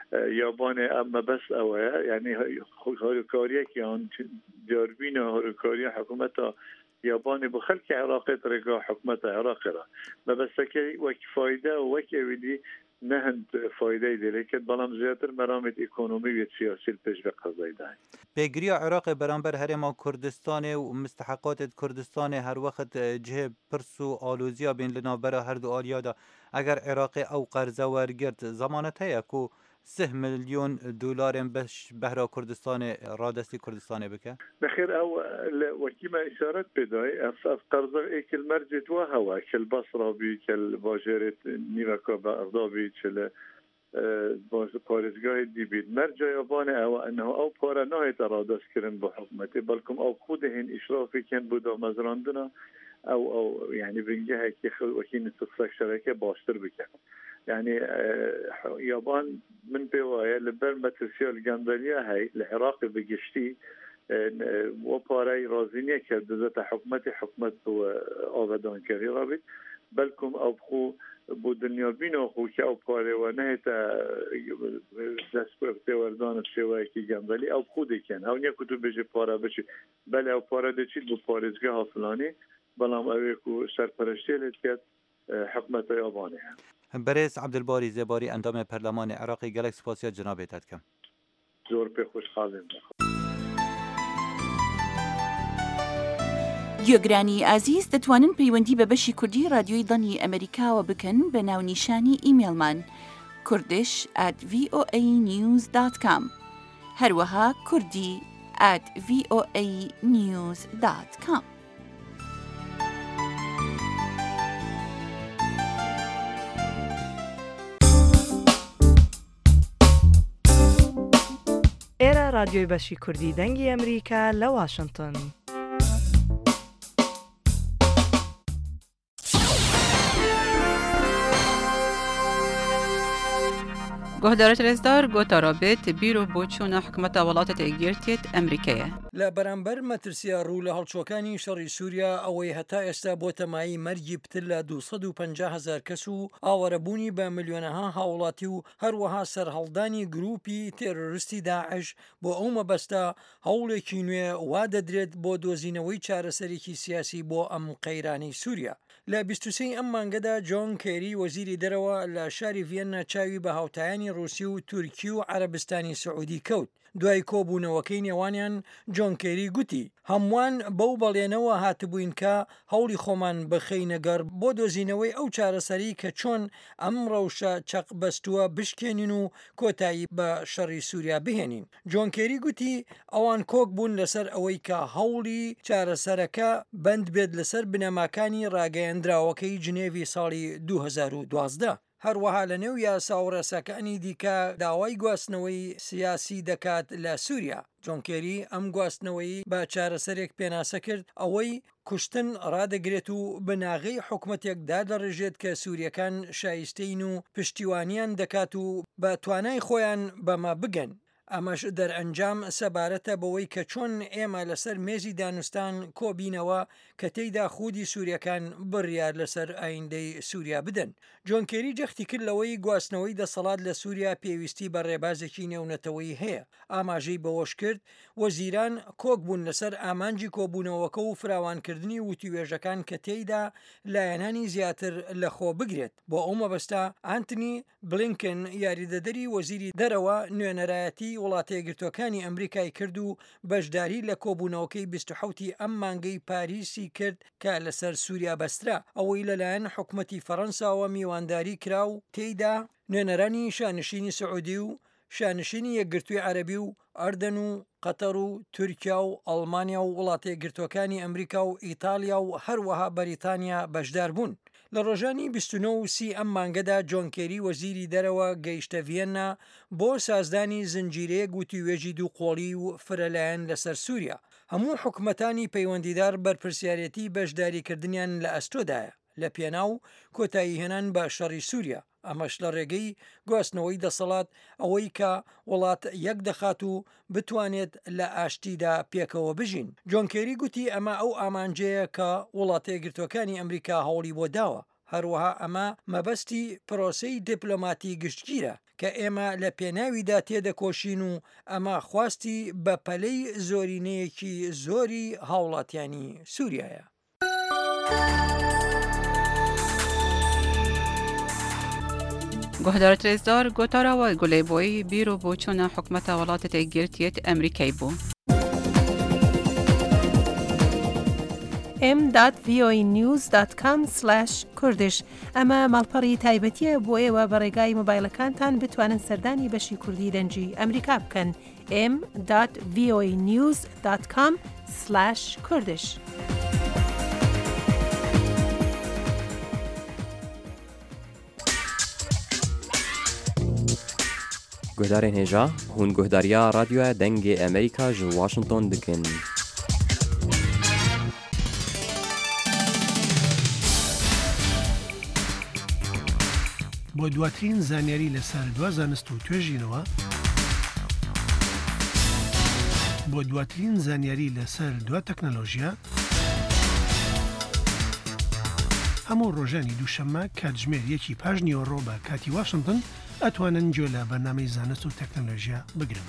ياباني اما بس او يعني هوركاريه كان جاربين هوركاريه حكومتها یابانی با خلق عراق ترگاه حکومت عراق را و بس که وک فایده و وک اویدی نه هند فایده دیره که بلام زیادتر مرامت اکونومی و سیاسی پیش به قضای دهند. بگری عراق برانبر هرما کردستان و مستحقات کردستان هر وقت جه پرسو آلوزیا بین لنابرا هر دو آلیادا اگر عراق او قرضه ورگرد زمانت هیا کو سه میلیون دلار بش بهرا کردستان رادستی کردستان بکه بخير او وكيما اشارت بداي اف قرض اكل مرجت وهوا كل بصره بي كل باجره نيوكا بارضابي كل باز پارزگاه دی بید مرجع یابانه او انه او پارا نهایت رادس کرن با حکومتی بلکم او خود هن اشرافی کن بودا مزراندنا او او يعني بنجه که خل وكين تصفق شركه باستر بکن يعني يابان من بوايا لبر مترسيال جندلية هاي العراق بجشتي وباراي رازينية كردزة حكمتي حكمت آغدان كري رابط بلكم أو بخو بودنيا بينو خو كأو باري ونهتا دست بوردان بشواي كي جندلي أو بخو دي كان أو نيكو تو بيجي بارا بشي بل أو بارا دي چيد بو بارزگاه فلاني بلام اويكو سرپرشتي لتكت حكمت ياباني بريس عبدالباری زباری اندام پرلمان عراقی گلک سپاسیا جنابیتت کم زور به خوشحالیم گوێگرانی ئازیز دەتوانن پەیوەندی بە بەشی کوردی رادیۆی دڵی ئەمریکاوە بکەن بە ناونیشانی ئیمێلمان کوردش ئەت ڤی ئۆ ئەی نیوز دات کام هەروەها کوردی at voa news dot com. ئێرە رادیۆی بەشی کوردی دەنگی ئەمریکا لە واشنگتن. گهدارت رزدار گوتارا بیت بیرو بوچون حکومت ولاتت ئێگرتێت ئەمریکایە. لە بەرامبەر مەترسیە ڕوو لە هەڵچۆکانی شەڕی سووریا ئەوەی هەتا ئێستا بۆ تەمایی مەرگی پتر لە دووسەد و پەنجا هەزار کەس و ئاوەرەبوونی بە ملیۆنەها هاوڵاتی و هەروەها سەرهەڵدانی گروپی تێرۆریستی داعش بۆ ئەو مەبەستە هەوڵێکی نوێ وا دەدرێت بۆ دۆزینەوەی چارەسەرێکی سیاسی بۆ ئەم قەیرانەی سووریا. لە بیست و سێ ئەم مانگەدا جۆن کێری وەزیری دەرەوە لە شاری ڤێننا چاوی بە هاوتایانی رووسی و تورکی و عەرەبستانی سعودی کەوت. دوای کۆبوونەوەکەی نێوانیان جۆن کێری گوتی هەمووان بەو بەڵێنەوە هاتبووین کە هەوڵی خۆمان بخەینەگەر بۆ دۆزینەوەی ئەو چارەسەری کە چۆن ئەم ڕەوشە چەق بەستووە بشکێنین و کۆتایی بە شەڕی سووریا بهێنین. جۆن کێری گوتی ئەوان کۆک بوون لەسەر ئەوەی کە هەوڵی چارەسەرەکە بەند بێت لەسەر بنەماکانی ڕاگەیەندراوەکەی جنێڤی ساڵی دوو هەزار و دوازدە. هەروەها لە نێو یاسا و ڕێساکانی دیکە داوای گواستنەوەی سیاسی دەکات لە سووریا. جۆن کێری ئەم گواستنەوەی بە چارەسەرێک پێناسە کرد ئەوەی کوشتن ڕادەگرێت و بناغی حکوومەتێکدا دەڕێژێت کە سووریەکان شایستەین و پشتیوانیان دەکات و بە توانای خۆیان بەمە بگەن. ئەمەش دەرئەنجام سەبارەتە بەوەی کە چۆن ئێمە لەسەر مێزی دانوستان کۆبینەوە کە تێیدا خودی سووریەکان بڕیار لەسەر ئایندەی سووریا بدەن. جۆن کێری جەختی کرد لەوەی گواستنەوەی دەسەڵات لە سووریا پێویستی بە ڕێبازێکی نێونەتەوەی هەیە. ئاماژەی بەوەش کرد وەزیران کۆک بوون لەسەر ئامانجی کۆبوونەوەکە و فراوانکردنی وتیوێژەکان کە تێیدا لایەنانی زیاتر لەخۆ بگرێت. بۆ ئەو مەبەستا ئانتنی بلینکن یاریدەدەری وەزیری دەرەوە نوێنەرایەتی وڵاتە یەکگرتووەکانی ئەمریکای کرد و بەشداری لە کۆبوونەوەکەی بیست و حەوتی ئەم مانگەی پاریسی کرد کە لەسەر سووریا بەسترا ئەوەی لەلایەن حکوومەتی فەڕەنساوە میوانداری کرا و تێیدا نوێنەرانی شانشینی سعودی و شانشینی یەکگرتووی عەرەبی و ئەردەن و قەتەر و تورکیا و ئەڵمانیا و وڵاتە یەکگرتووەکانی ئەمریکا و ئیتالیا و هەروەها بەریتانیا بەشدار بوون. لە ڕۆژانی بیست و نۆ و سی ئەم مانگەدا جۆن کێری وەزیری دەرەوە گەیشتە ڤێننا بۆ سازدانی زنجیرەیە گوتیوێژی دوو قۆڵی و فرەلایەن لەسەر سووریا. هەموو حکوومەتانی پەیوەندیدار بەرپرسیارەتی بەشداریکردنیان لە ئەستۆدایە لە پێناو کۆتایی هێنان بە شەڕی سووریا. ئەمەش لە ڕێگەی گواستنەوەی دەسەڵات ئەوەی کە وڵات یەک دەخات و بتوانێت لە ئاشتیدا پێکەوە بژین. جۆن کێری گوتی ئەمە ئەو ئامانجەیە کە وڵاتە یەکگرتووەکانی ئەمریکا هەوڵی بۆ داوە. هەروەها ئەمە مەبەستی پرۆسەی دیپلۆماتی گشتگیرە کە ئێمە لە پێناویدا تێدەکۆشین و ئەمە خواستی بە پەلەی زۆرینەیەکی زۆری هاوڵاتیانی سووریایە. گهدارت رزدار گوتارا و گلی بوی بیرو بوچون حکومت ولاتت ئێگرتێت ئەمریکای بوو. ام دات وی او ای نیوز دات کام سلاش کوردش ئەمە ماڵپەڕی تایبەتیە بۆ ئێوە بە ڕێگای مۆبایلەکانتان بتوانن سەردانی بەشی کوردی دەنجی ئەمریکا بکەن. ام دات وی او ای نیوز دات کام سلاش کوردش. گهدارên hêja hûn guhdariya radyoya dengê Amerîka ji Washington dikin. بۆ دواترین زانیاری لەسەر دوا زانست و توێژینەوە بۆ دواترین زانیاری لەسەر دوا تەکنەلۆژیا هەموو ڕۆژانی دووشەممە کاتژمێر یەکی پاش نیوەڕۆ بە کاتی واشنگتن ئەتوانن گوێ لە بەرنامەی زانست و تەکنەلۆژیا بگرن.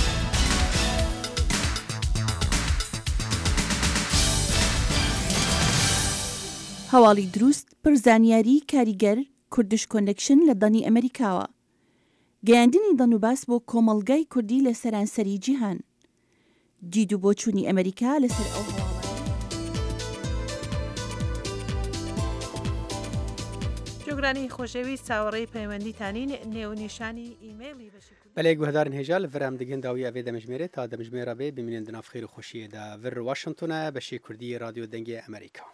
هەواڵی دروست پڕ زانیاری کاریگەر کوردش کۆنێکشن لە دەنی ئەمریکاوە. گەیاندنی دەنوباس بۆ کۆمەڵگای کوردی لە سەرانسەری جیهان. دید و بۆچوونی ئەمریکا لەسەر ئەو گرانی خۆشەویست چاوەڕێی پەیوەندیتانین نێونیشانی ئیمێلی بەشی بەلێ گوهدارن هێژا لە ڤرام دەگەن داوی ئەوێ دەمەژمێرێت تا دەمژمێرە بێ بمێنن دنافخیر و خۆشیەدا ڤر واشنگتۆنە بەشی کوردی رادیۆ دەنگی ئەمریکا.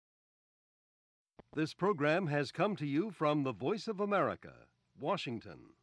This program has come to you from the Voice of America, Washington.